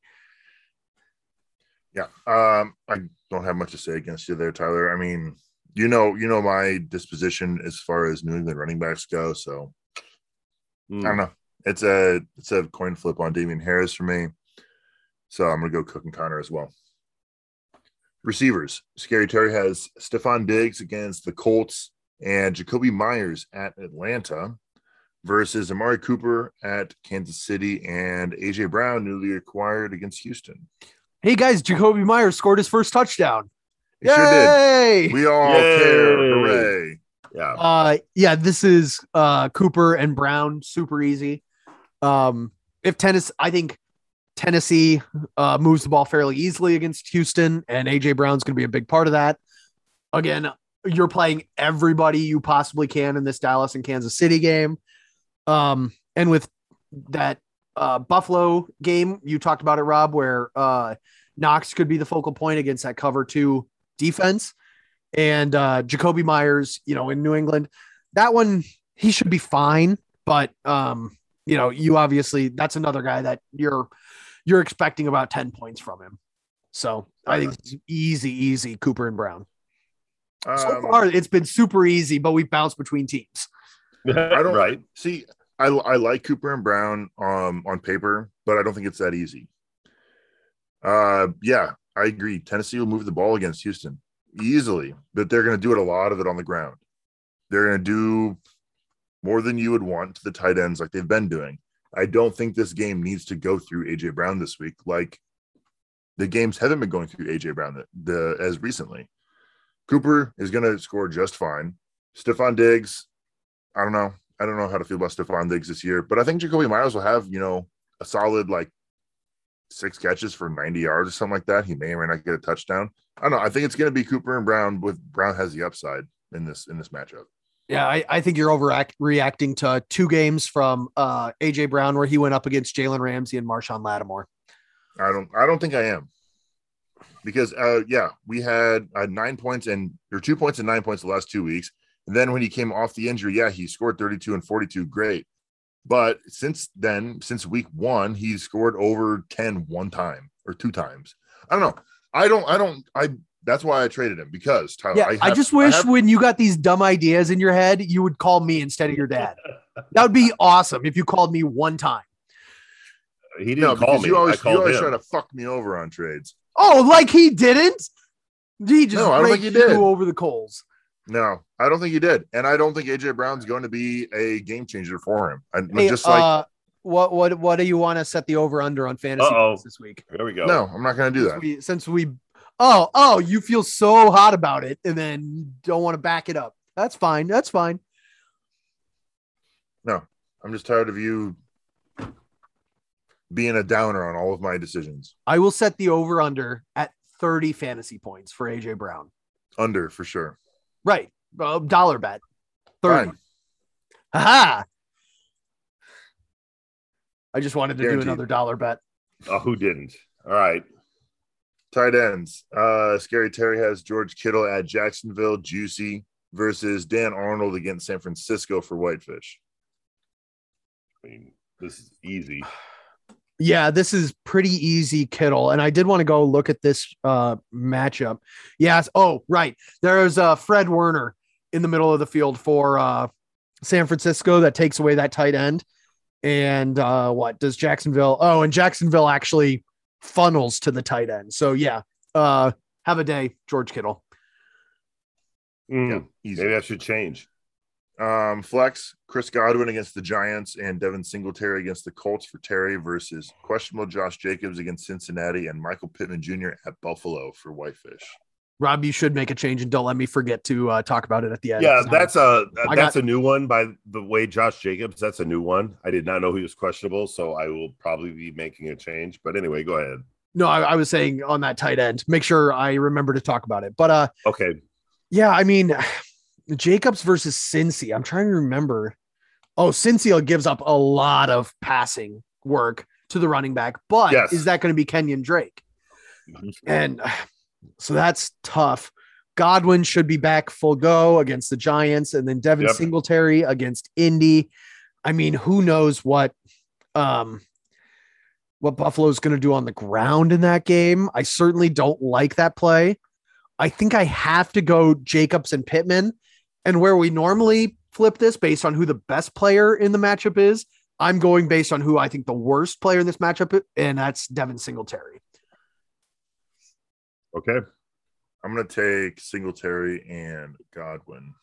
Yeah. I don't have much to say against you there, Tyler. I mean, you know my disposition as far as New England running backs go. So I don't know. It's a coin flip on Damian Harris for me. So I'm going to go Cook and Connor as well. Receivers. Scary Terry has Stephon Diggs against the Colts and Jacoby Myers at Atlanta versus Amari Cooper at Kansas City and A.J. Brown, newly acquired, against Houston. Hey, guys, Jacoby Myers scored his first touchdown. He sure did. We all care. Hooray. Yeah. This is Cooper and Brown. Super easy. If I think Tennessee moves the ball fairly easily against Houston, and A.J. Brown's going to be a big part of that. Again, you're playing everybody you possibly can in this Dallas and Kansas City game. And with that Buffalo game, you talked about it, Rob, where Knox could be the focal point against that cover 2 defense. And Jacoby Myers, in New England, that one, he should be fine. But, you obviously, that's another guy that you're expecting about 10 points from him. So I think it's easy Cooper and Brown. So Um, far, it's been super easy, but we bounced between teams. I don't right. see. I like Cooper and Brown on paper, but I don't think it's that easy. Yeah, I agree. Tennessee will move the ball against Houston easily, but they're going to do it a lot of it on the ground. They're going to do more than you would want to the tight ends like they've been doing. I don't think this game needs to go through AJ Brown this week. Like the games haven't been going through AJ Brown as recently. Cooper is going to score just fine. Stephon Diggs, I don't know. I don't know how to feel about Stephon Diggs this year, but I think Jacoby Myers will have, a solid 6 catches for 90 yards or something like that. He may or may not get a touchdown. I don't know. I think it's going to be Cooper and Brown, with Brown has the upside in this matchup. Yeah, I think you're overreacting to 2 games from AJ Brown where he went up against Jalen Ramsey and Marshawn Lattimore. I don't think I am, because we had 9 points or 2 points and 9 points the last 2 weeks, and then when he came off the injury, he scored 32 and 42, great. But since then, since week 1, he's scored over 10 one time or 2 times. I don't know. That's why I traded him, because Tyler. Yeah, I just wish when you got these dumb ideas in your head, you would call me instead of your dad. That would be awesome if you called me one time. He didn't call me. You always try to fuck me over on trades. Oh, like he didn't? He just I don't think he did. Over the coals. No, I don't think he did, and I don't think AJ Brown's going to be a game changer for him. What do you want to set the over under on fantasy this week? There we go. No, I'm not going to do that. You feel so hot about it, and then don't want to back it up. That's fine. No, I'm just tired of you being a downer on all of my decisions. I will set the over under at 30 fantasy points for AJ Brown. Under for sure. Right. Dollar bet. 30. Fine. Ha! I just wanted to Guaranteed. do another dollar bet. Oh, who didn't? All right. Tight ends. Scary Terry has George Kittle at Jacksonville, Juicy, versus Dan Arnold against San Francisco for Whitefish. I mean, this is easy. Yeah, this is pretty easy, Kittle. And I did want to go look at this matchup. Yes. Oh, right. There's Fred Warner in the middle of the field for San Francisco that takes away that tight end. And what does Jacksonville? Oh, and Jacksonville actually funnels to the tight end. So, yeah, have a day, George Kittle. Yeah, easy. Maybe that should change. Flex, Chris Godwin against the Giants and Devin Singletary against the Colts for Terry versus questionable Josh Jacobs against Cincinnati and Michael Pittman Jr. at Buffalo for Whitefish. Rob, you should make a change, and don't let me forget to talk about it at the end. Yeah, that's a new one, by the way. Josh Jacobs, that's a new one. I did not know he was questionable, so I will probably be making a change. But anyway, go ahead. No, I was saying on that tight end. Make sure I remember to talk about it. But okay. Yeah, I mean, Jacobs versus Cincy. I'm trying to remember. Oh, Cincy gives up a lot of passing work to the running back, but is that going to be Kenyon Drake? And so that's tough. Godwin should be back full go against the Giants, and then Devin Singletary against Indy. I mean, who knows what Buffalo's going to do on the ground in that game. I certainly don't like that play. I think I have to go Jacobs and Pittman. And where we normally flip this based on who the best player in the matchup is, I'm going based on who I think the worst player in this matchup is, and that's Devin Singletary. Okay. I'm going to take Singletary and Godwin.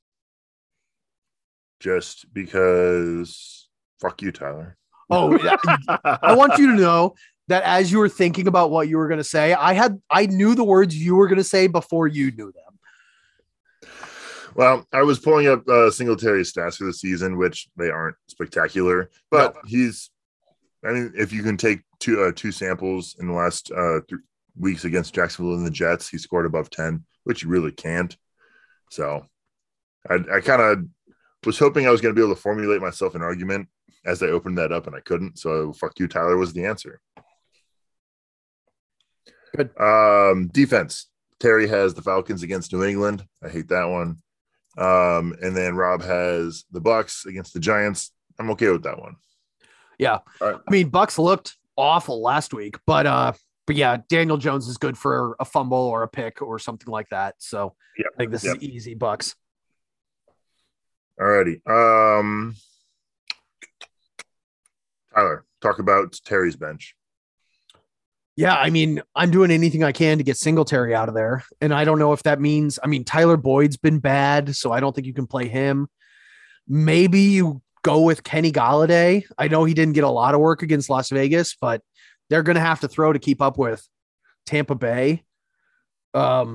Just because fuck you, Tyler. Oh, I want you to know that as you were thinking about what you were going to say, I knew the words you were going to say before you knew them. Well, I was pulling up Singletary's stats for the season, which they aren't spectacular, but if you can take two samples in the last 3 weeks against Jacksonville and the Jets, he scored above 10, which you really can't. So I kind of was hoping I was going to be able to formulate myself an argument as I opened that up, and I couldn't. So fuck you, Tyler, was the answer. Good. Defense. Terry has the Falcons against New England. I hate that one. And then Rob has the Bucks against the Giants. I'm okay with that one. Yeah. All right. I mean, Bucks looked awful last week, but But yeah, Daniel Jones is good for a fumble or a pick or something like that. So Yeah. I think this Yep. is easy Bucks. Alrighty. Tyler, talk about Terry's bench. Yeah, I mean, I'm doing anything I can to get Singletary out of there. And I don't know if that means, I mean, Tyler Boyd's been bad, so I don't think you can play him. Maybe you go with Kenny Galladay. I know he didn't get a lot of work against Las Vegas, but they're going to have to throw to keep up with Tampa Bay. I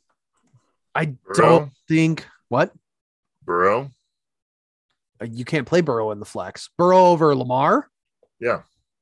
don't think what Burrow. You can't play Burrow in the flex. Burrow over Lamar. Yeah.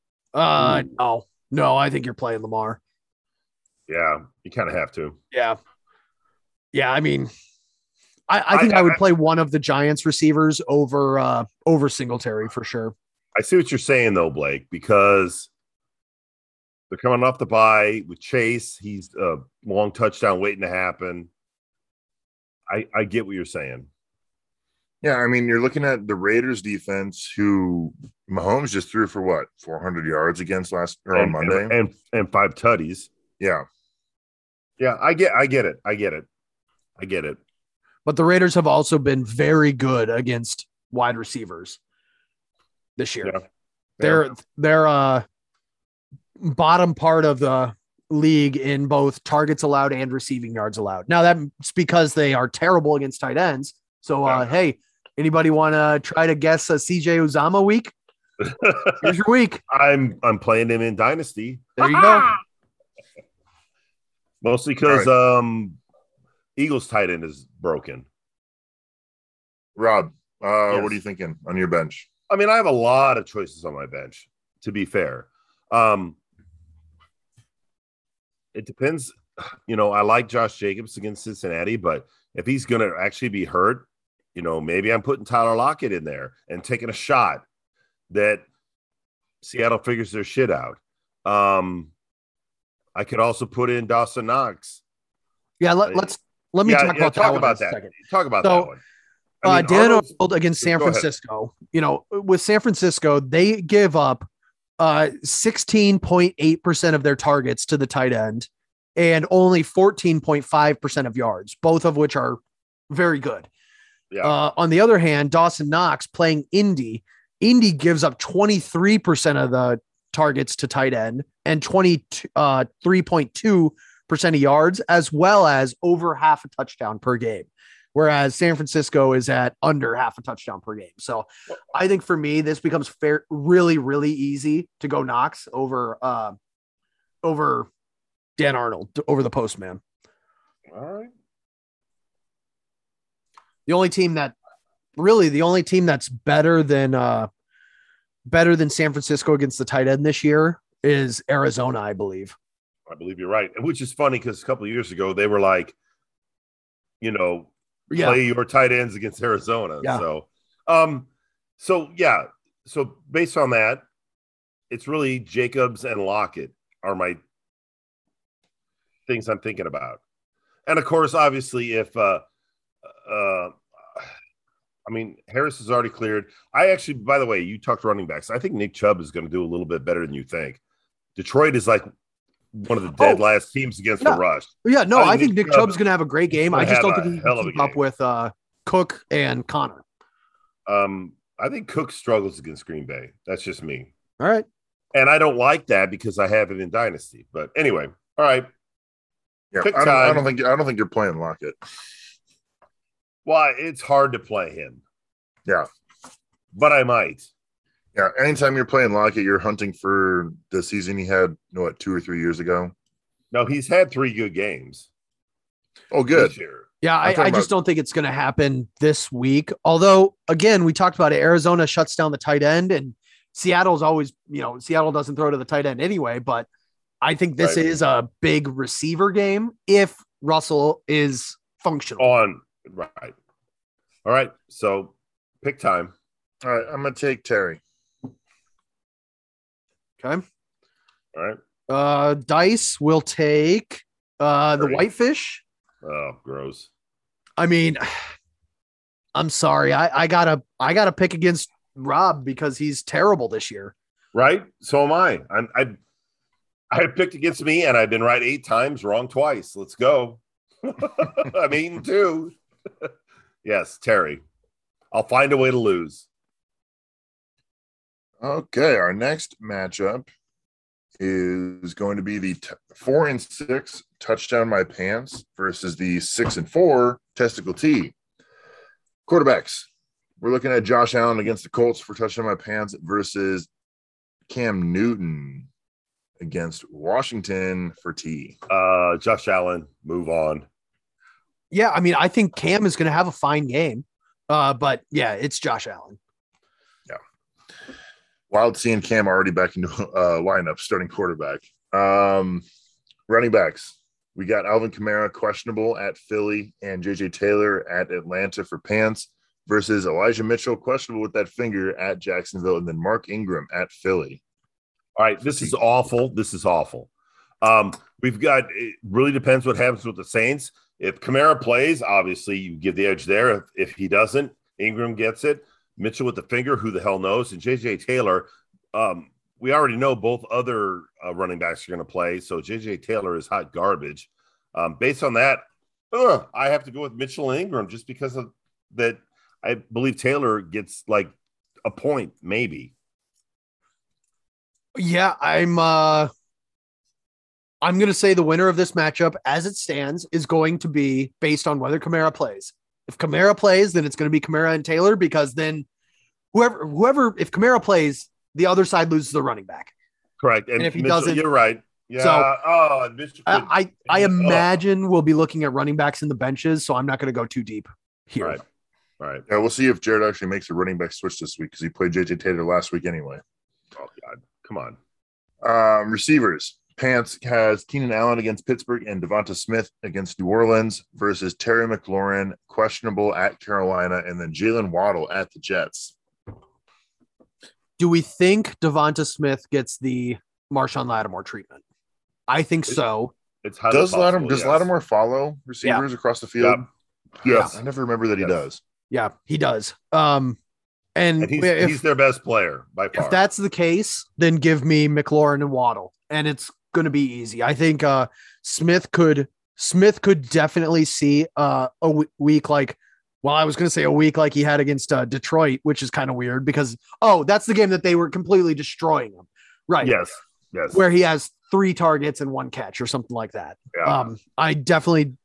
No, I think you're playing Lamar. Yeah, you kind of have to. Yeah. I mean, I think I would play one of the Giants receivers over Singletary for sure. I see what you're saying though, Blake, because they're coming off the bye with Chase. He's a long touchdown waiting to happen. I get what you're saying. Yeah, I mean, you're looking at the Raiders defense, who Mahomes just threw for what, 400 yards against on Monday, and 5 tutties. Yeah, I get it. But the Raiders have also been very good against wide receivers this year. Yeah. They're bottom part of the league in both targets allowed and receiving yards allowed. Now that's because they are terrible against tight ends. So hey, anybody want to try to guess a CJ Uzama week? Here's your week. I'm playing him in Dynasty. There you go. Mostly because Eagles tight end is broken. Rob, Yes. What are you thinking on your bench? I mean, I have a lot of choices on my bench, to be fair. It depends. You know, I like Josh Jacobs against Cincinnati, but if he's going to actually be hurt, you know, maybe I'm putting Tyler Lockett in there and taking a shot that Seattle figures their shit out. I could also put in Dawson Knox. Yeah, let me talk about that one. Second. Talk about that one. I mean, Dan Arnold against San Francisco. You know, with San Francisco, they give up 16.8% of their targets to the tight end and only 14.5% of yards, both of which are very good. Yeah. On the other hand, Dawson Knox playing Indy gives up 23% of the targets to tight end and 3.2% of yards, as well as over half a touchdown per game. Whereas San Francisco is at under half a touchdown per game. So I think for me, this becomes really, really easy to go Knox over Dan Arnold, over the postman. All right. The only team that's better than San Francisco against the tight end this year is Arizona, I believe. I believe you're right. Which is funny because a couple of years ago, they were like, you know, play your tight ends against Arizona. Yeah. So based on that, it's really Jacobs and Lockett are my things I'm thinking about. And of course, obviously, if Harris is already cleared. I actually, by the way, you talked running backs. I think Nick Chubb is going to do a little bit better than you think. Detroit is like one of the dead last teams against the rush. Yeah, no, I think Nick Chubb's going to have a great game. I just don't think he can keep up with Cook and Connor. I think Cook struggles against Green Bay. That's just me. All right. And I don't like that because I have it in Dynasty. But anyway, all right. Yeah, I don't think you're playing Lockett. Well, it's hard to play him. Yeah. But I might. Yeah, anytime you're playing Lockett, you're hunting for the season he had, 2 or 3 years ago. No, he's had 3 good games. Oh, good. This year. Yeah, I just don't think it's going to happen this week. Although, again, we talked about it. Arizona shuts down the tight end, and Seattle's always, Seattle doesn't throw to the tight end anyway. But I think this is a big receiver game if Russell is functional. Right. All right. So pick time. All right. I'm going to take Terry. Okay. All right. Dice will take the Whitefish. Oh, gross. I mean, I'm sorry. I gotta pick against Rob because he's terrible this year. Right. So am I. I picked against me, and I've been right 8 times, wrong twice. Let's go. I'm 8-2. Yes, Terry. I'll find a way to lose. Okay, our next matchup is going to be the 4-6 touchdown my pants versus the 6-4 testicle T. Quarterbacks. We're looking at Josh Allen against the Colts for touchdown my pants versus Cam Newton against Washington for T. Josh Allen, move on. Yeah, I mean, I think Cam is going to have a fine game. But yeah, it's Josh Allen. Yeah. Wild seeing Cam already back into lineup, starting quarterback. Running backs. We got Alvin Kamara questionable at Philly and JJ Taylor at Atlanta for pants versus Elijah Mitchell questionable with that finger at Jacksonville, and then Mark Ingram at Philly. All right, this is awful. This is awful. We've got, it really depends what happens with the Saints. If Kamara plays, obviously you give the edge there. If he doesn't, Ingram gets it. Mitchell with the finger, who the hell knows? And JJ Taylor, we already know both other running backs are going to play. So JJ Taylor is hot garbage. Based on that, I have to go with Mitchell and Ingram just because of that. I believe Taylor gets like a point, maybe. Yeah, I'm going to say the winner of this matchup, as it stands, is going to be based on whether Kamara plays. If Kamara plays, then it's going to be Kamara and Taylor, because then whoever, if Kamara plays, the other side loses the running back. Correct. And if he Mitchell, doesn't, you're right. Yeah. So, Mitchell I imagine we'll be looking at running backs in the benches, so I'm not going to go too deep here. Right. All right. Yeah, we'll see if Jared actually makes a running back switch this week because he played JJ Taylor last week anyway. Oh, God. Come on. Receivers. Pants has Keenan Allen against Pittsburgh and Devonta Smith against New Orleans versus Terry McLaurin, questionable at Carolina, and then Jalen Waddle at the Jets. Do we think Devonta Smith gets the Marshawn Lattimore treatment? I think so. It's does Lattimore follow receivers across the field? Yep. Yes. I never remember that he does. Yeah, he does. And he's their best player by far. If that's the case, then give me McLaurin and Waddle, and it's going to be easy. I think Smith could definitely see a week like, well, I was going to say a week like he had against Detroit, which is kind of weird because, that's the game that they were completely destroying him. Right. Yes. Where he has 3 targets and 1 catch or something like that. Yeah. I definitely,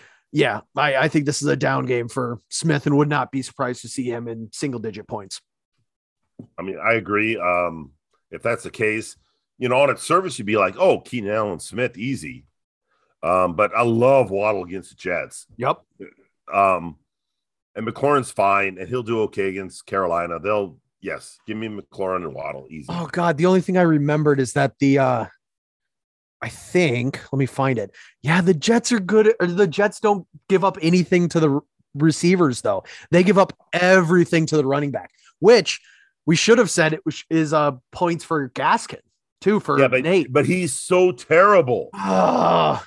I think this is a down game for Smith and would not be surprised to see him in single-digit points. I mean, I agree. If that's the case, on its surface, you'd be like, oh, Keenan Allen Smith, easy. But I love Waddle against the Jets. Yep. And McLaurin's fine, and he'll do okay against Carolina. Give me McLaurin and Waddle, easy. Oh, God, the only thing I remembered is that I think, let me find it. Yeah, the Jets are good. The Jets don't give up anything to the receivers, though. They give up everything to the running back, which we should have said is points for Gaskin, too, for Nate. But he's so terrible. Yeah.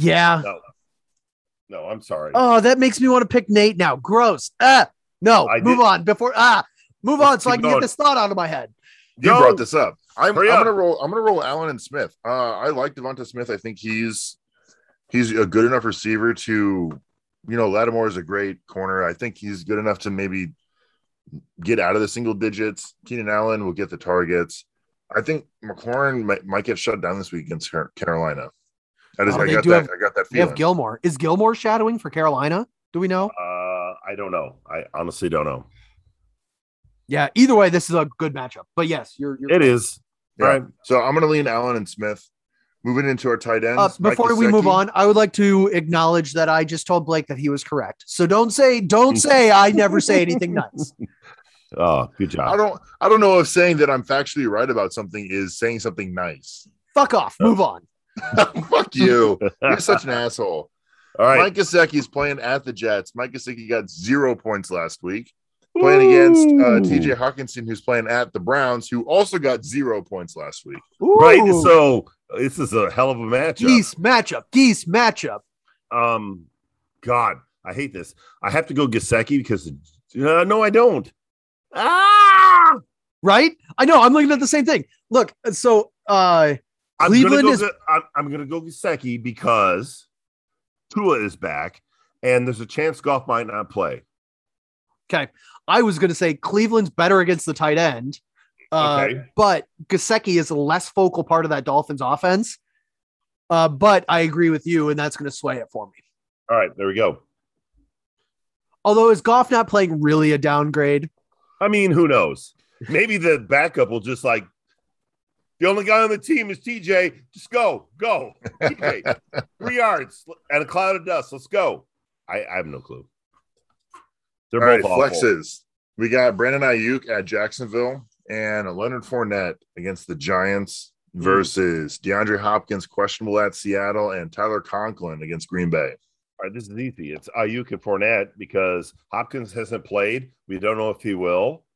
No, I'm sorry. Oh, that makes me want to pick Nate now. Gross. No, move on so I can get this thought out of my head. You brought this up. I'm gonna roll Allen and Smith. I like Devonta Smith. I think he's a good enough receiver to, Lattimore is a great corner. I think he's good enough to maybe get out of the single digits. Keenan Allen will get the targets. I think McLaurin might get shut down this week against Carolina. I got that feeling. They have Gilmore. Is Gilmore shadowing for Carolina? Do we know? I don't know. I honestly don't know. Yeah, either way, this is a good matchup. But yes, it is. Yeah. Right. So I'm going to lean Allen and Smith. Moving into our tight ends. Before we move on, I would like to acknowledge that I just told Blake that he was correct. So don't say I never say anything nice. Oh, good job. I don't know if saying that I'm factually right about something is saying something nice. Fuck off. Move on. Fuck you. You're such an asshole. All right. Mike Gesicki is playing at the Jets. Mike Gesicki got 0 points last week. Playing against TJ Hawkinson, who's playing at the Browns, who also got 0 points last week. Ooh. Right. So this is a hell of a matchup. Geese matchup. God, I hate this. I have to go Gesicki because no, I don't. Ah, right. I know. I'm looking at the same thing. Look, so Cleveland is I'm gonna go Gesicki because Tua is back, and there's a chance Goff might not play. okay. I was going to say Cleveland's better against the tight end, Okay. but Gesicki is a less focal part of that Dolphins offense. But I agree with you, and that's going to sway it for me. All right, there we go. Although is Goff not playing really a downgrade? I mean, who knows? Maybe the backup will just like the only guy on the team is TJ. Just go. TJ, 3 yards and a cloud of dust. Let's go. I have no clue. They're All right, both awful. flexes. We got Brandon Ayuk at Jacksonville and Leonard Fournette against the Giants versus DeAndre Hopkins, questionable at Seattle, and Tyler Conklin against Green Bay. All right, this is easy. It's Ayuk and Fournette because Hopkins hasn't played. We don't know if he will.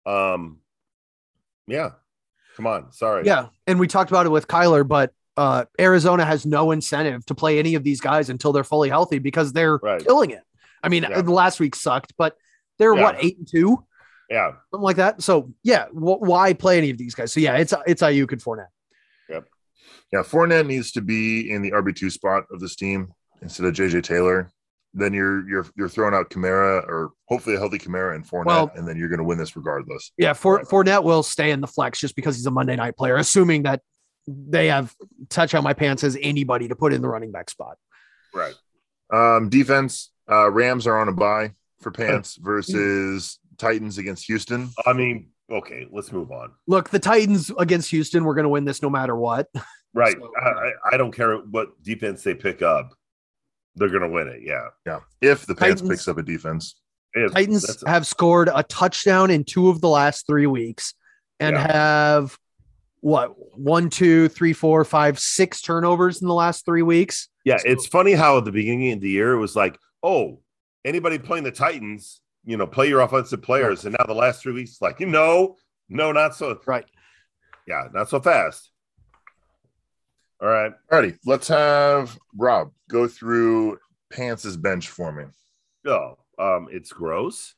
Yeah. Come on. Sorry. Yeah, and we talked about it with Kyler, but Arizona has no incentive to play any of these guys until they're fully healthy because they're Right. killing it. I mean, Yeah. last week sucked, but they're Yeah. what 8-2, Yeah. something like that. So yeah, why play any of these guys? So yeah, it's Ayuk and Fournette. Yeah, Fournette needs to be in the RB2 spot of this team instead of JJ Taylor. Then you're throwing out Kamara or hopefully a healthy Kamara and Fournette, Well- and then you're going to win this regardless. Yeah, Fournette will stay in the flex just because he's a Monday night player, assuming that they have touch on my pants as anybody to put in the running back spot. Right. Defense, Rams are on a bye for pants versus Titans against Houston. I mean, okay, let's move on. Look, the Titans against Houston, we're going to win this no matter what. Right. So- I don't care what defense they pick up. They're going to win it. Yeah. Yeah, if the Pants Titans- picks up a defense. Titans have scored a touchdown in 2 of the last 3 weeks and Yeah. have what 1, 2, 3, 4, 5, 6 turnovers in the last 3 weeks. Yeah. It's funny how at the beginning of the year, it was like, oh, anybody playing the Titans, play your offensive players. And now the last 3 weeks, like, no, not so. Right. Yeah. Not so fast. All right. Alrighty, let's have Rob go through Pants' bench for me. Oh, it's gross.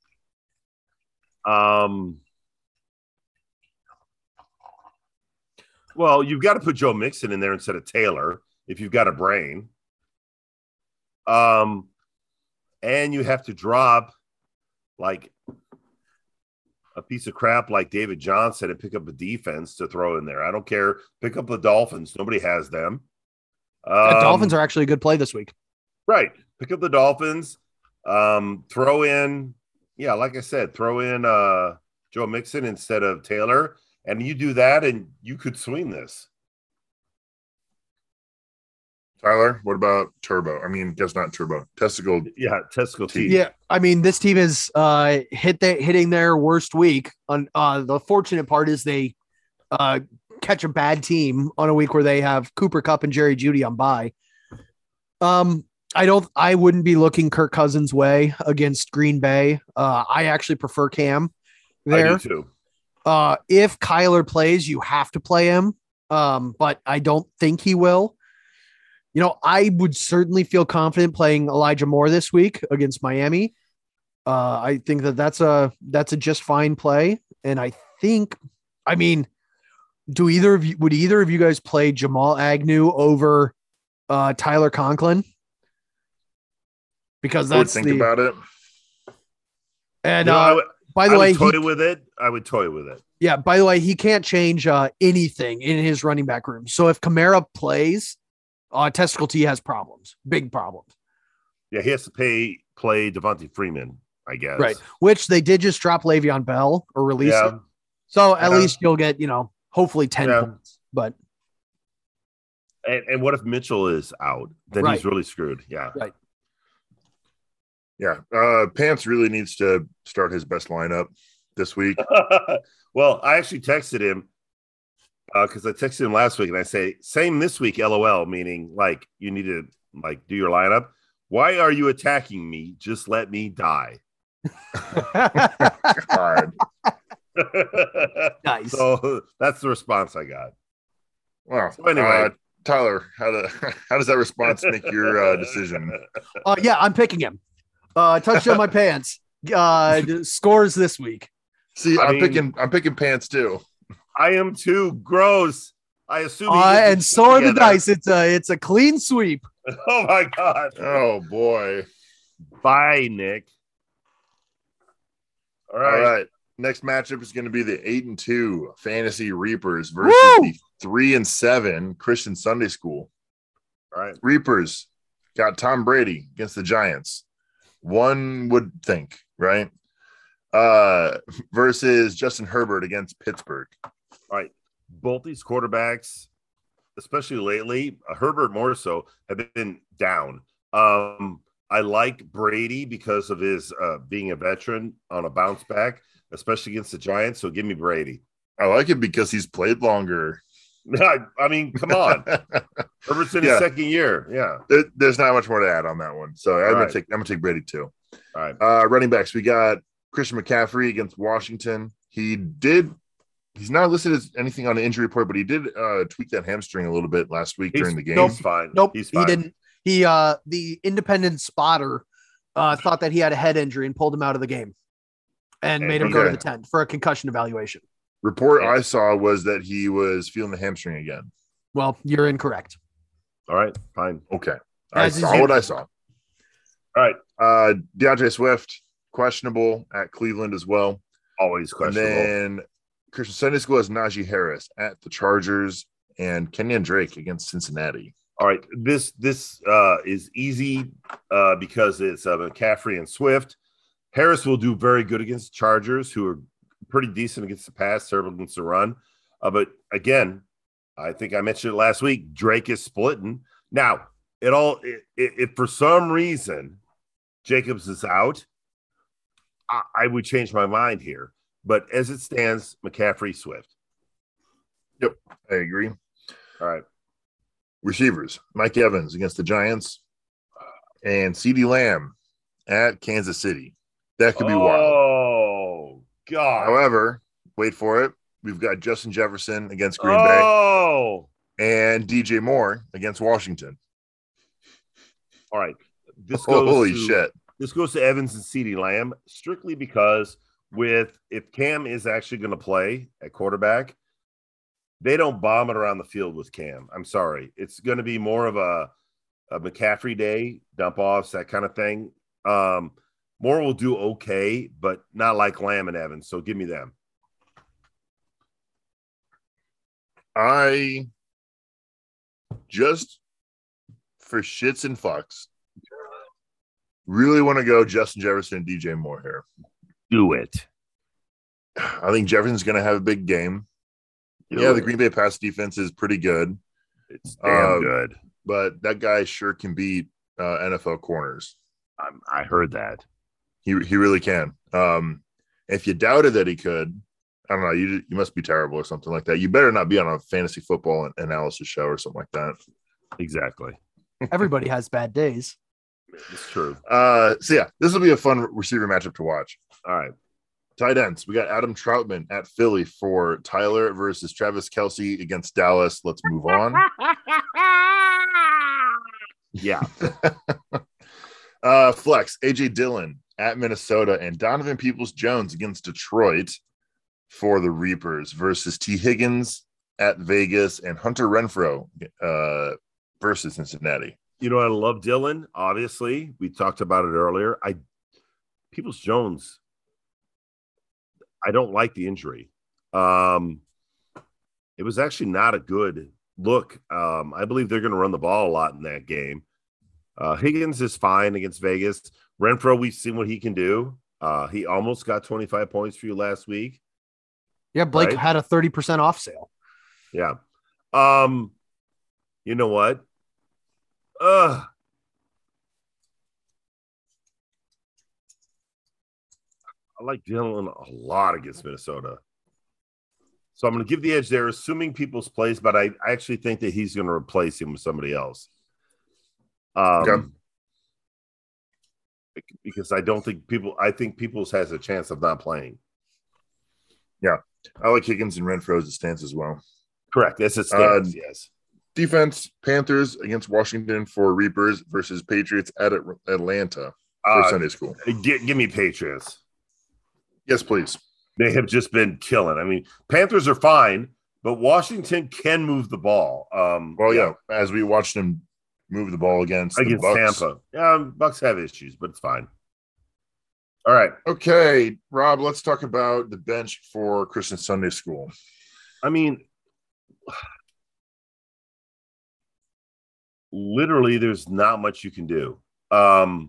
Well, you've got to put Joe Mixon in there instead of Taylor if you've got a brain. And you have to drop like a piece of crap like David Johnson and pick up a defense to throw in there. I don't care. Pick up the Dolphins. Nobody has them. The Dolphins are actually a good play this week. Right. Pick up the Dolphins. Throw in, like I said, throw in Joe Mixon instead of Taylor. And you do that and you could swing this. Tyler, what about Turbo? I mean, guess not Turbo. Testicle. Yeah, testicle teeth. Yeah, I mean, this team is hitting their worst week. On the fortunate part is they catch a bad team on a week where they have Cooper Kupp and Jerry Jeudy on bye. I wouldn't be looking Kirk Cousins' way against Green Bay. I actually prefer Cam there. I do too. If Kyler plays, you have to play him. But I don't think he will. I would certainly feel confident playing Elijah Moore this week against Miami. I think that's a just fine play. And would either of you guys play Jamal Agnew over Tyler Conklin? Because I would that's think about it. And I by the way, would toy with it. I would toy with it. yeah, by the way, he can't change anything in his running back room. So if Kamara plays, Testicle T has problems, big problems. Yeah, he has to play Devontae Freeman, I guess. Right. Which they did just drop Le'Veon Bell or release Yeah. him. So at Yeah. least you'll get, hopefully 10 Yeah. points. But And what if Mitchell is out? Then Right. he's really screwed. Yeah. Yeah. Pants really needs to start his best lineup this week. Well, I actually texted him because I texted him last week and I say, same this week, LOL, meaning like you need to like do your lineup. Why are you attacking me? Just let me die. God. nice. So that's the response I got. Well, So anyway. Tyler, how does that response make your decision? Yeah, I'm picking him. Touchdown my pants. Scores this week. See, I I'm mean- picking Pants too. I am too gross. I assume. He gets And his so shit are the together. dice. It's a clean sweep. Oh my god! Oh boy. Bye, Nick. All All right. right. Next matchup is going to be the 8-2 Fantasy Reapers versus Woo! the 3-7 Christian Sunday School. All right. Reapers got Tom Brady against the Giants. One would think, right? Versus Justin Herbert against Pittsburgh. All right. Both these quarterbacks, especially lately, Herbert more so, have been down. I like Brady because of his being a veteran on a bounce back, especially against the Giants. So give me Brady. I like it because he's played longer. I mean, come on. Herbert's in his second year. Yeah. There's not much more to add on that one. So I'm gonna take Brady too. All right. Running backs, we got Christian McCaffrey against Washington. He's not listed as anything on the injury report, but he did tweak that hamstring a little bit last week during the game. He's fine. Nope, He's fine. he didn't. He the independent spotter thought that he had a head injury and pulled him out of the game and made him go to the tent for a concussion evaluation. Report I saw was that he was feeling the hamstring again. Well, you're incorrect. All right, fine. Okay. As I is saw you. what I saw. All right. DeAndre Swift, questionable at Cleveland as well. Always questionable. And then Christian Sunday School has Najee Harris at the Chargers and Kenyon Drake against Cincinnati. All right. This is easy because it's McCaffrey and Swift. Harris will do very good against Chargers, who are pretty decent against the pass, terrible against the run. But again, I think I mentioned it last week. Drake is splitting. Now, if for some reason Jacobs is out, I would change my mind here. But as it stands, McCaffrey, Swift. Yep, I agree. All right. Receivers, Mike Evans against the Giants and CeeDee Lamb at Kansas City. That could be wild. Oh, God. However, wait for it. We've got Justin Jefferson against Green Oh. Bay and DJ Moore against Washington. All right. This goes shit. This goes to Evans and CeeDee Lamb strictly because if Cam is actually going to play at quarterback, they don't bomb it around the field with Cam. I'm sorry. It's going to be more of a McCaffrey day, dump offs, that kind of thing. Moore will do okay, but not like Lamb and Evans. So give me them. I just, for shits and fucks, really want to go Justin Jefferson and DJ Moore here. Do it. I think Jefferson's going to have a big game. The Green Bay pass defense is pretty good. It's damn good. But that guy sure can beat NFL corners. I heard that. He really can. If you doubted that he could, I don't know, you must be terrible or something like that. You better not be on a fantasy football analysis show or something like that. Exactly. Everybody has bad days. It's true. This will be a fun receiver matchup to watch. All right. Tight ends. We got Adam Troutman at Philly for Tyler versus Travis Kelce against Dallas. Let's move on. Yeah. Flex. AJ Dillon at Minnesota and Donovan Peoples-Jones against Detroit for the Reapers versus T. Higgins at Vegas and Hunter Renfrow versus Cincinnati. You know, I love Dillon. Obviously, we talked about it earlier. Peoples-Jones, I don't like the injury. It was actually not a good look. I believe they're going to run the ball a lot in that game. Higgins is fine against Vegas. Renfrow, we've seen what he can do. He almost got 25 points for you last week. Yeah, Blake Right? had a 30% off sale. Yeah. You know what? I like Dillon a lot against Minnesota. So I'm going to give the edge there, assuming Peoples plays, but I actually think that he's going to replace him with somebody else. Okay. Because I think Peoples has a chance of not playing. Yeah. I like Higgins and Renfrow as it stands as well. Correct. As it stands, yes. Defense, Panthers against Washington for Reapers versus Patriots at Atlanta for Sunday School. Give me Patriots. Yes, please. They have just been killing. I mean, Panthers are fine, but Washington can move the ball. As we watched him move the ball against the Bucks. Tampa. Bucks have issues, but it's fine. All right. Okay, Rob, let's talk about the bench for Christian Sunday School. I mean, literally, there's not much you can do. I'm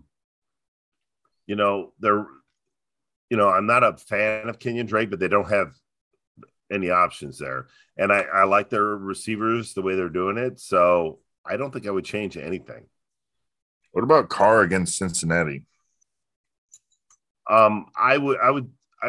not a fan of Kenyon Drake, but they don't have any options there. And I like their receivers, the way they're doing it. So I don't think I would change anything. What about Carr against Cincinnati? I would,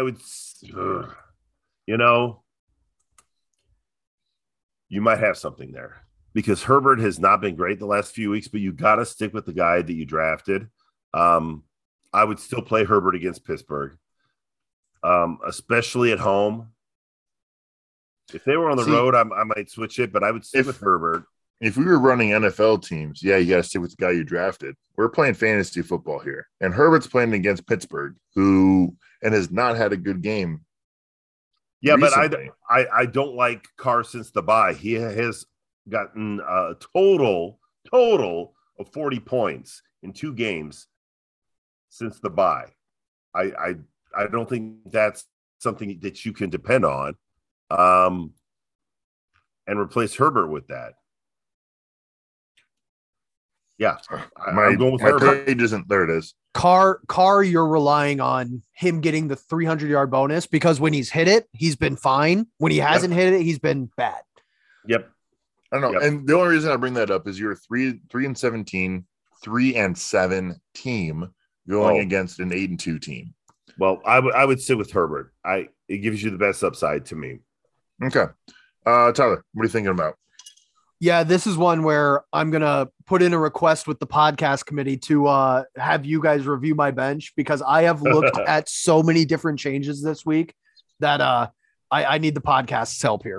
you might have something there because Herbert has not been great the last few weeks, but you got to stick with the guy that you drafted. I would still play Herbert against Pittsburgh, especially at home. If they were on the road, I might switch it, but I would stick with Herbert. If we were running NFL teams, you got to stick with the guy you drafted. We're playing fantasy football here, and Herbert's playing against Pittsburgh, who has not had a good game. Yeah, recently. but I don't like Carr since the bye. He has gotten a total of 40 points in 2 games since the bye. I don't think that's something that you can depend on, and replace Herbert with that. Yeah, I'm going with Herbert. Page isn't there. It is. Carr, you're relying on him getting the 300-yard bonus because when he's hit it, he's been fine. When he hasn't hit it, he's been bad. Yep. I don't know. Yep. And the only reason I bring that up is you're 3-17, 3-7 team going against an 8-2 team. Well, I would sit with Herbert. It gives you the best upside to me. Okay. Tyler, what are you thinking about? Yeah, this is one where I'm going to put in a request with the podcast committee to have you guys review my bench because I have looked at so many different changes this week that I need the podcast's help here.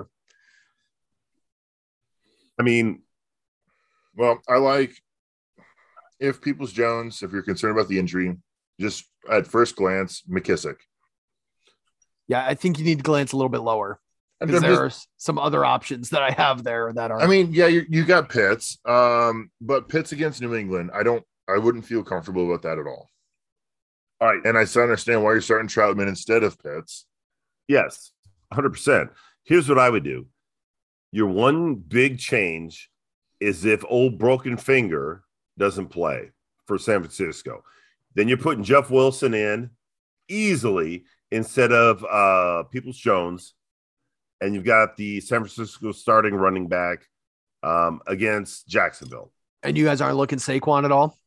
I mean, well, I like if Peoples-Jones, if you're concerned about the injury, just at first glance, McKissick. Yeah, I think you need to glance a little bit lower. Because there are some other options that I have there that are. I mean, yeah, you got Pitts, but Pitts against New England, I wouldn't feel comfortable about that at all. All right, and I still understand why you're starting Troutman instead of Pitts. Yes, 100%. Here's what I would do. Your one big change is if old broken finger doesn't play for San Francisco, then you're putting Jeff Wilson in easily instead of Peoples-Jones. And you've got the San Francisco starting running back against Jacksonville. And you guys aren't looking Saquon at all?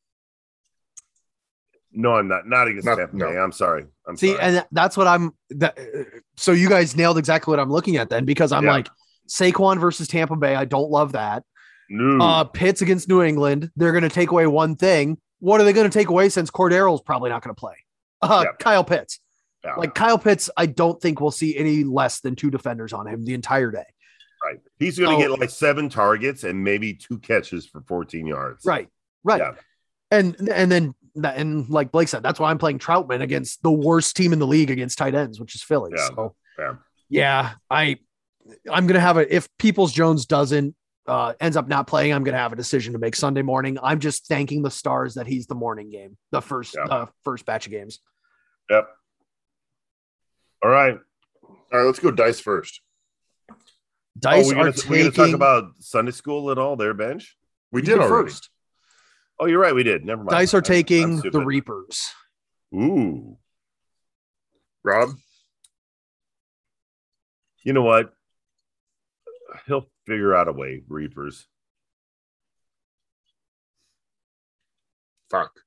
No, I'm not. Not against Tampa Bay. I'm sorry. And that's what so you guys nailed exactly what I'm looking at then, because I'm like, Saquon versus Tampa Bay. I don't love that. No. Pitts against New England. They're going to take away one thing. What are they going to take away since Cordero's probably not going to play? Kyle Pitts. Yeah. Like Kyle Pitts, I don't think we'll see any less than 2 defenders on him the entire day. Right. He's going to get like 7 targets and maybe 2 catches for 14 yards. Right. Yeah. And like Blake said, that's why I'm playing Troutman against the worst team in the league against tight ends, which is Philly. Yeah. So I'm going to have if Peoples-Jones doesn't ends up not playing, I'm going to have a decision to make Sunday morning. I'm just thanking the stars that he's the morning game, the first batch of games. Yep. All right, let's go Dice first. Dice we're going to talk about Sunday school at all, their bench? We did already. First. Oh, you're right. We did. Never mind. Dice are taking the Reapers. Ooh. Rob? You know what? He'll figure out a way, Reapers. Fuck.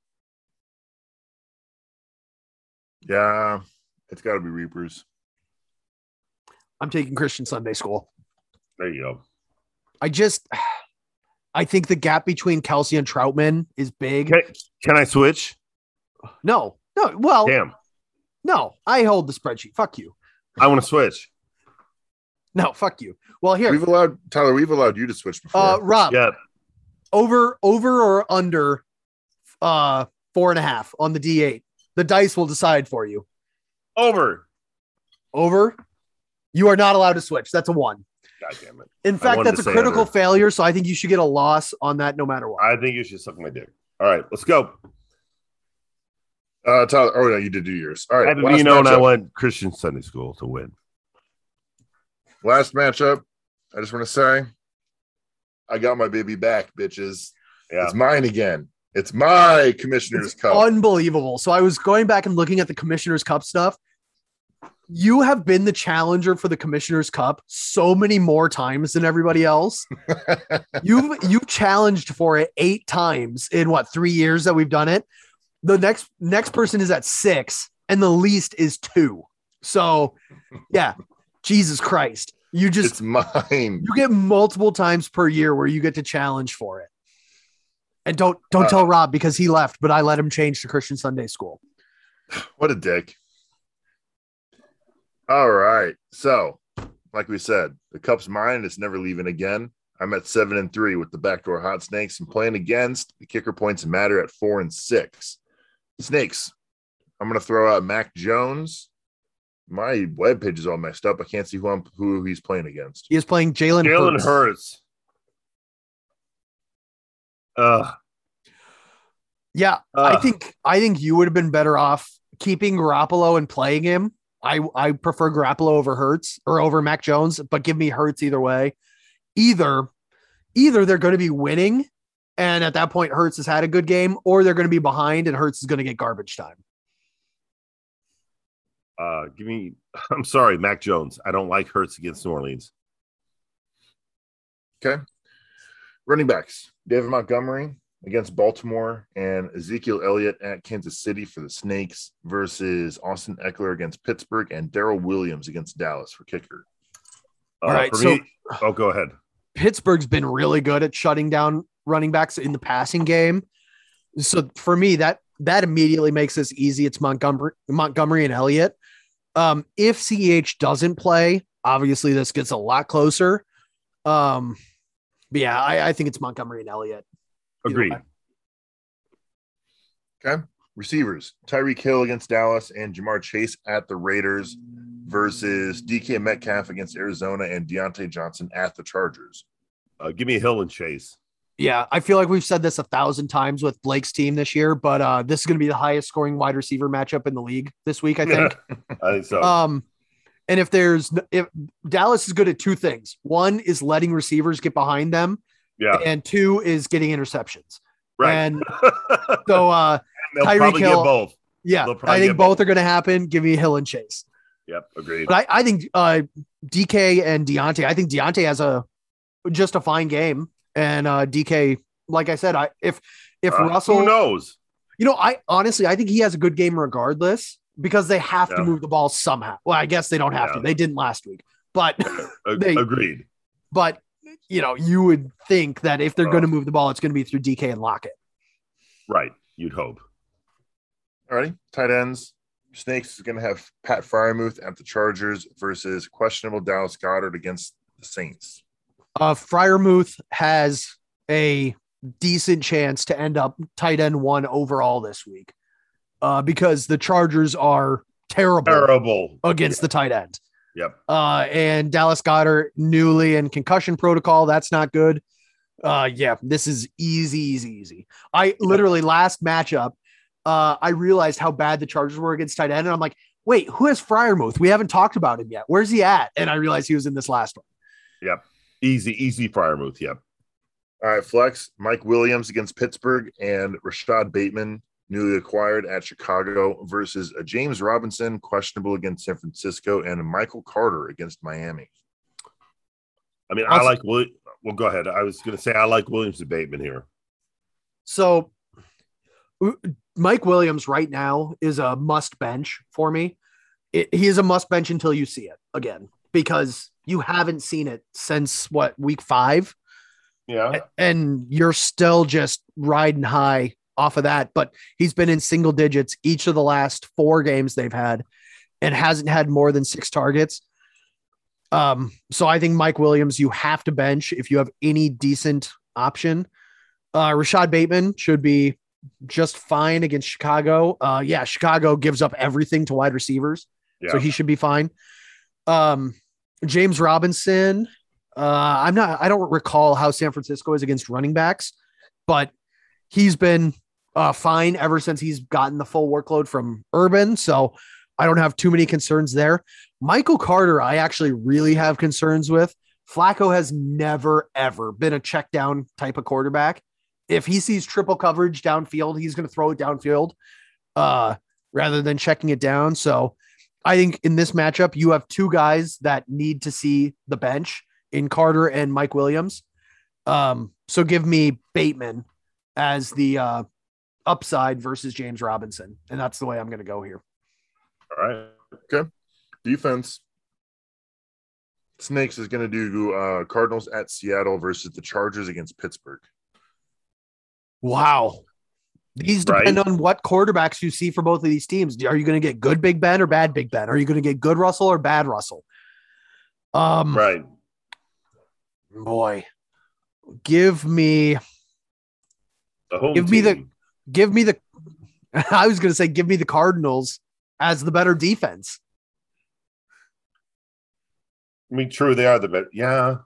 Yeah. It's got to be Reapers. I'm taking Christian Sunday School. There you go. I think the gap between Kelsey and Troutman is big. Can I switch? No. Well, damn. No, I hold the spreadsheet. Fuck you. I want to switch. No, fuck you. Well, here we've allowed you to switch before. Rob. Yeah. Over or under 4.5 on the D8. The dice will decide for you. Over. You are not allowed to switch. That's a 1. God damn it. In I fact, wanted that's a to say critical under. failure. So I think you should get a loss on that no matter what. I think you should suck my dick. All right, let's go. Tyler. Oh no, you did do yours. All I right. have a Last Vino and I matchup. want Christian Sunday School to win. Last matchup. I just want to say, I got my baby back, bitches. Yeah. It's mine again. It's my Commissioner's Cup. Unbelievable. So I was going back and looking at the Commissioner's Cup stuff. You have been the challenger for the Commissioner's Cup so many more times than everybody else. You've challenged for it 8 times in 3 years that we've done it. The next person is at 6, and the least is 2. So, yeah, Jesus Christ. It's mine. You get multiple times per year where you get to challenge for it. And don't tell Rob because he left, but I let him change to Christian Sunday School. What a dick. All right. So, like we said, the cup's mine. It's never leaving again. I'm at 7-3 with the backdoor hot snakes and playing against the kicker points matter at 4-6. Snakes. I'm going to throw out Mac Jones. My webpage is all messed up. I can't see who he's playing against. He is playing Jalen Hurts. Yeah, I think you would have been better off keeping Garoppolo and playing him. I prefer Garoppolo over Hurts or over Mac Jones, but give me Hurts either way. Either they're going to be winning, and at that point Hurts has had a good game, or they're going to be behind and Hurts is going to get garbage time. I'm sorry, Mac Jones. I don't like Hurts against New Orleans. Okay. Running backs. David Montgomery against Baltimore and Ezekiel Elliott at Kansas City for the Snakes versus Austin Eckler against Pittsburgh and Darrell Williams against Dallas for kicker. All right. Go ahead. Pittsburgh's been really good at shutting down running backs in the passing game. So for me, that immediately makes this easy. It's Montgomery and Elliott. If CEH doesn't play, obviously this gets a lot closer. But yeah, I think it's Montgomery and Elliott. Agreed. Okay. Receivers. Tyreek Hill against Dallas and Jamar Chase at the Raiders versus DK Metcalf against Arizona and Deontay Johnson at the Chargers. Give me Hill and Chase. Yeah, I feel like we've said this 1,000 times with Blake's team this year, but this is going to be the highest scoring wide receiver matchup in the league this week, I think. I think so. And if Dallas is good at 2 things, 1 is letting receivers get behind them, and 2 is getting interceptions. Right. And so they'll Tyreek probably Hill, get both. Yeah, I think both are going to happen. Give me Hill and Chase. Yep, agreed. But I think DK and Deontay. I think Deontay has just a fine game, and DK, like I said, if Russell, who knows? I honestly think he has a good game regardless because they have to move the ball somehow. Well, I guess they don't have to. They didn't last week, but agreed. But you would think that if they're going to move the ball, it's going to be through DK and Lockett. Right. You'd hope. All righty. Tight ends. Snakes is going to have Pat Freiermuth at the Chargers versus questionable Dallas Goedert against the Saints. Freiermuth has a decent chance to end up tight end 1 overall this week because the Chargers are terrible against the tight end. Yep. And Dallas Goedert newly in concussion protocol. That's not good. This is easy. I literally last matchup, I realized how bad the Chargers were against tight end. And I'm like, wait, who has Freiermuth? We haven't talked about him yet. Where's he at? And I realized he was in this last one. Yep. Easy Freiermuth. Yep. All right. Flex. Mike Williams against Pittsburgh and Rashad Bateman, newly acquired at Chicago versus a James Robinson, questionable against San Francisco, and a Michael Carter against Miami. I mean, I like Well, go ahead. I was going to say I like Williams and Bateman here. So Mike Williams right now is a must bench for me. He is a must bench until you see it again, because you haven't seen it since week 5. Yeah. And you're still just riding high off of that, but he's been in single digits each of the last 4 games they've had and hasn't had more than 6 targets. So I think Mike Williams, you have to bench if you have any decent option. Rashad Bateman should be just fine against Chicago. Chicago gives up everything to wide receivers, so he should be fine. James Robinson, I don't recall how San Francisco is against running backs, but he's been fine ever since he's gotten the full workload from Urban. So I don't have too many concerns there. Michael Carter, I actually really have concerns with. Flacco has never, ever been a check down type of quarterback. If he sees triple coverage downfield, he's going to throw it downfield rather than checking it down. So I think in this matchup, you have two guys that need to see the bench in Carter and Mike Williams. So give me Bateman as the upside versus James Robinson. And that's the way I'm going to go here. All right. Okay. Defense. Snakes is going to do Cardinals at Seattle versus the Chargers against Pittsburgh. Wow. These depend on what quarterbacks you see for both of these teams. Are you going to get good Big Ben or bad Big Ben? Are you going to get good Russell or bad Russell? Right. Boy, give me The home give me the I was going to say give me the Cardinals as the better defense. I mean, true, they are the better. Yeah.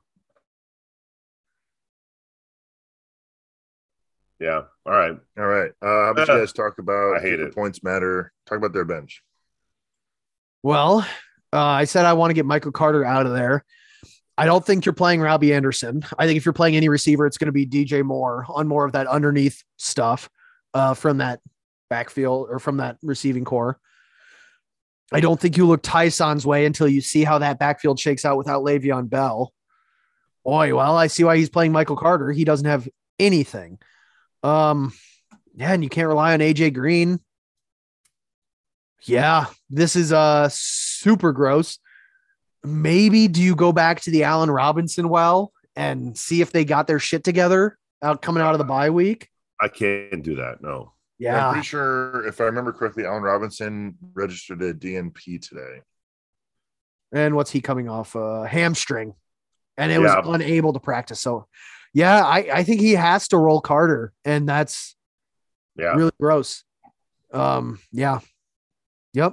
Yeah. All right. All right. How about you guys talk about I hate the it. points matter? Talk about their bench. Well, I said I want to get Michael Carter out of there. I don't think you're playing Robbie Anderson. I think if you're playing any receiver, it's going to be DJ Moore on more of that underneath stuff from that backfield or from that receiving core. I don't think you look Tyson's way until you see how that backfield shakes out without Le'Veon Bell. Boy, well, I see why he's playing Michael Carter. He doesn't have anything. Yeah, and you can't rely on AJ Green. Yeah, this is super gross. Maybe do you go back to the Allen Robinson well and see if they got their shit together coming out of the bye week? I can't do that. No. Yeah. I'm pretty sure, if I remember correctly, Allen Robinson registered a DNP today. And what's he coming off? Hamstring. And it was unable to practice. So, yeah, I think he has to roll Carter, and that's really gross. Yeah. Yep.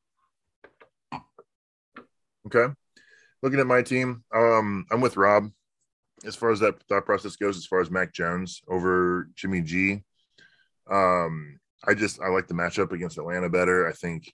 Okay. Looking at my team, I'm with Rob as far as that thought process goes, as far as Mac Jones over Jimmy G. I like the matchup against Atlanta better. I think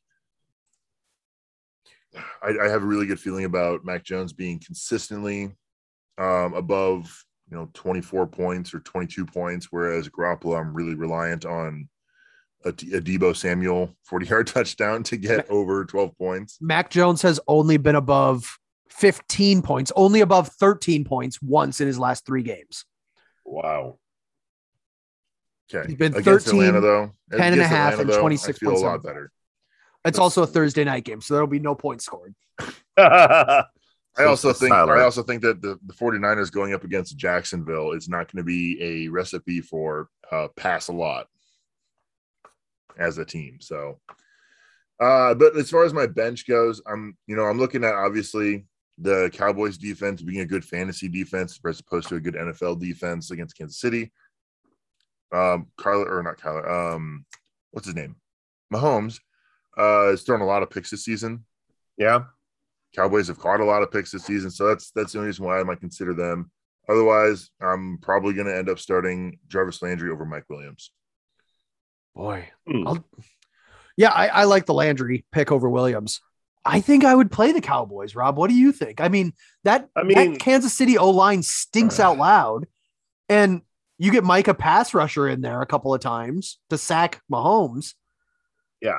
I have a really good feeling about Mac Jones being consistently above 24 points or 22 points, whereas Garoppolo, I'm really reliant on a Deebo Samuel 40-yard touchdown to get over 12 points. Mac Jones has only been above 15 points, only above 13 points once in his last 3 games. Wow. Okay. He's been against 13, Atlanta, though. 10 and a half, and 26 I feel a points. lot better. It's also a Thursday night game, so there'll be no points scored. I also think that the 49ers going up against Jacksonville is not going to be a recipe for pass a lot as a team. So, but as far as my bench goes, I'm looking at obviously the Cowboys defense being a good fantasy defense as opposed to a good NFL defense against Kansas City. What's his name? Mahomes has thrown a lot of picks this season. Yeah. Cowboys have caught a lot of picks this season, so that's the only reason why I might consider them. Otherwise, I'm probably going to end up starting Jarvis Landry over Mike Williams. Boy. I like the Landry pick over Williams. I think I would play the Cowboys, Rob. What do you think? That Kansas City O-line stinks out loud, and you get Micah pass rusher in there a couple of times to sack Mahomes. Yeah,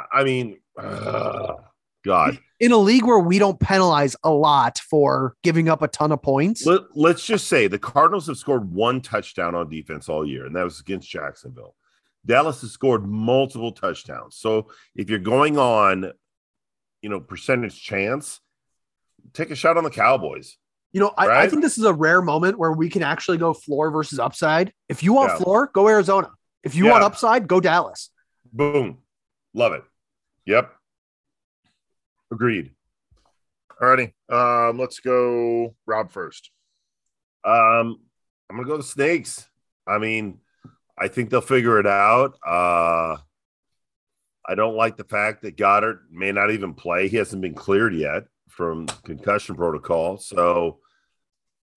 God. In a league where we don't penalize a lot for giving up a ton of points. Let's just say the Cardinals have scored 1 touchdown on defense all year, and that was against Jacksonville. Dallas has scored multiple touchdowns. So if you're going on, percentage chance, take a shot on the Cowboys. I think this is a rare moment where we can actually go floor versus upside. If you want floor, go Arizona. If you want upside, go Dallas. Boom. Love it. Yep. Agreed. Alrighty. Let's go Rob first. I'm going to go the Snakes. I think they'll figure it out. I don't like the fact that Goddard may not even play. He hasn't been cleared yet from concussion protocol. So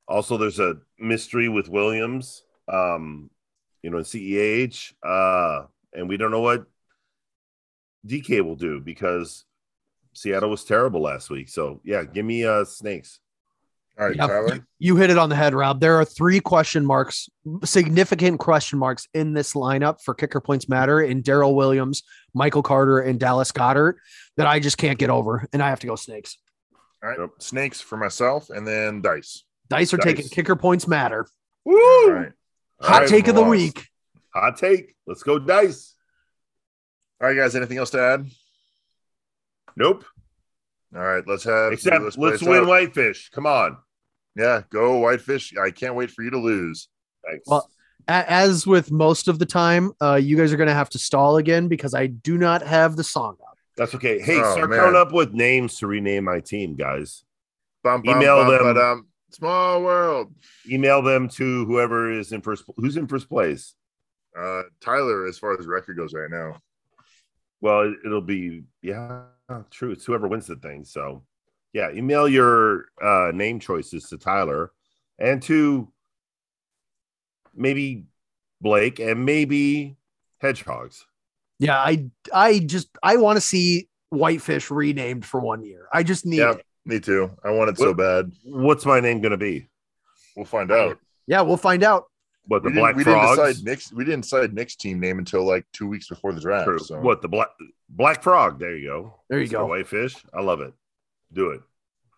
Also, there's a mystery with Williams, in CEH, and we don't know what DK will do because Seattle was terrible last week. So, yeah, give me Snakes. All right, Yeah, Tyler. you hit it on the head, Rob. There are 3 question marks, significant question marks in this lineup for Kicker Points Matter in Darrell Williams, Michael Carter, and Dallas Goedert that I just can't get over, and I have to go Snakes. All right, Yep. Snakes for myself, and then Dice. Dice are Dice. taking Kicker Points Matter. Woo! All right. Hot All right, take of the Ross. week. Hot take. Let's go Dice. All right, guys. Anything else to add? Nope. All right, let's play Except this let's out. win Whitefish. Come on. Yeah, go Whitefish. I can't wait for you to lose. Thanks. Well, as with most of the time, you guys are going to have to stall again because I do not have the song up. That's okay. Hey, Oh, start man. coming up with names to rename my team, guys. Bum, Email them. But, small world. Email them to whoever is in first. Who's in first place? Tyler, as far as the record goes right now. Well, it'll be true. It's whoever wins the thing. So, yeah, email your name choices to Tyler and to maybe Blake and maybe Hedgehogs. Yeah, I want to see Whitefish renamed for 1 year. I just need it. Me too. I want it so bad. What's my name going to be? We'll find out. Yeah, we'll find out. What, the We Black didn't Frogs? decide Nick's. We didn't decide Nick's team name until like 2 weeks before the draft. True. So. What, the Black Frog? There you go. There you So go. Whitefish. I love it. Do it.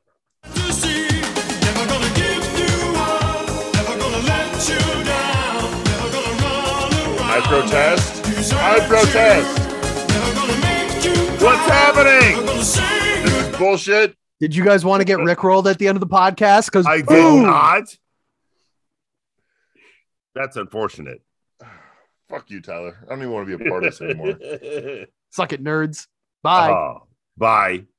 I protest. I protest. What's happening? This is bullshit. Did you guys want to get rickrolled at the end of the podcast? Because I did not. That's unfortunate. Fuck you, Tyler. I don't even want to be a part of this anymore. Suck it, nerds. Bye. Bye.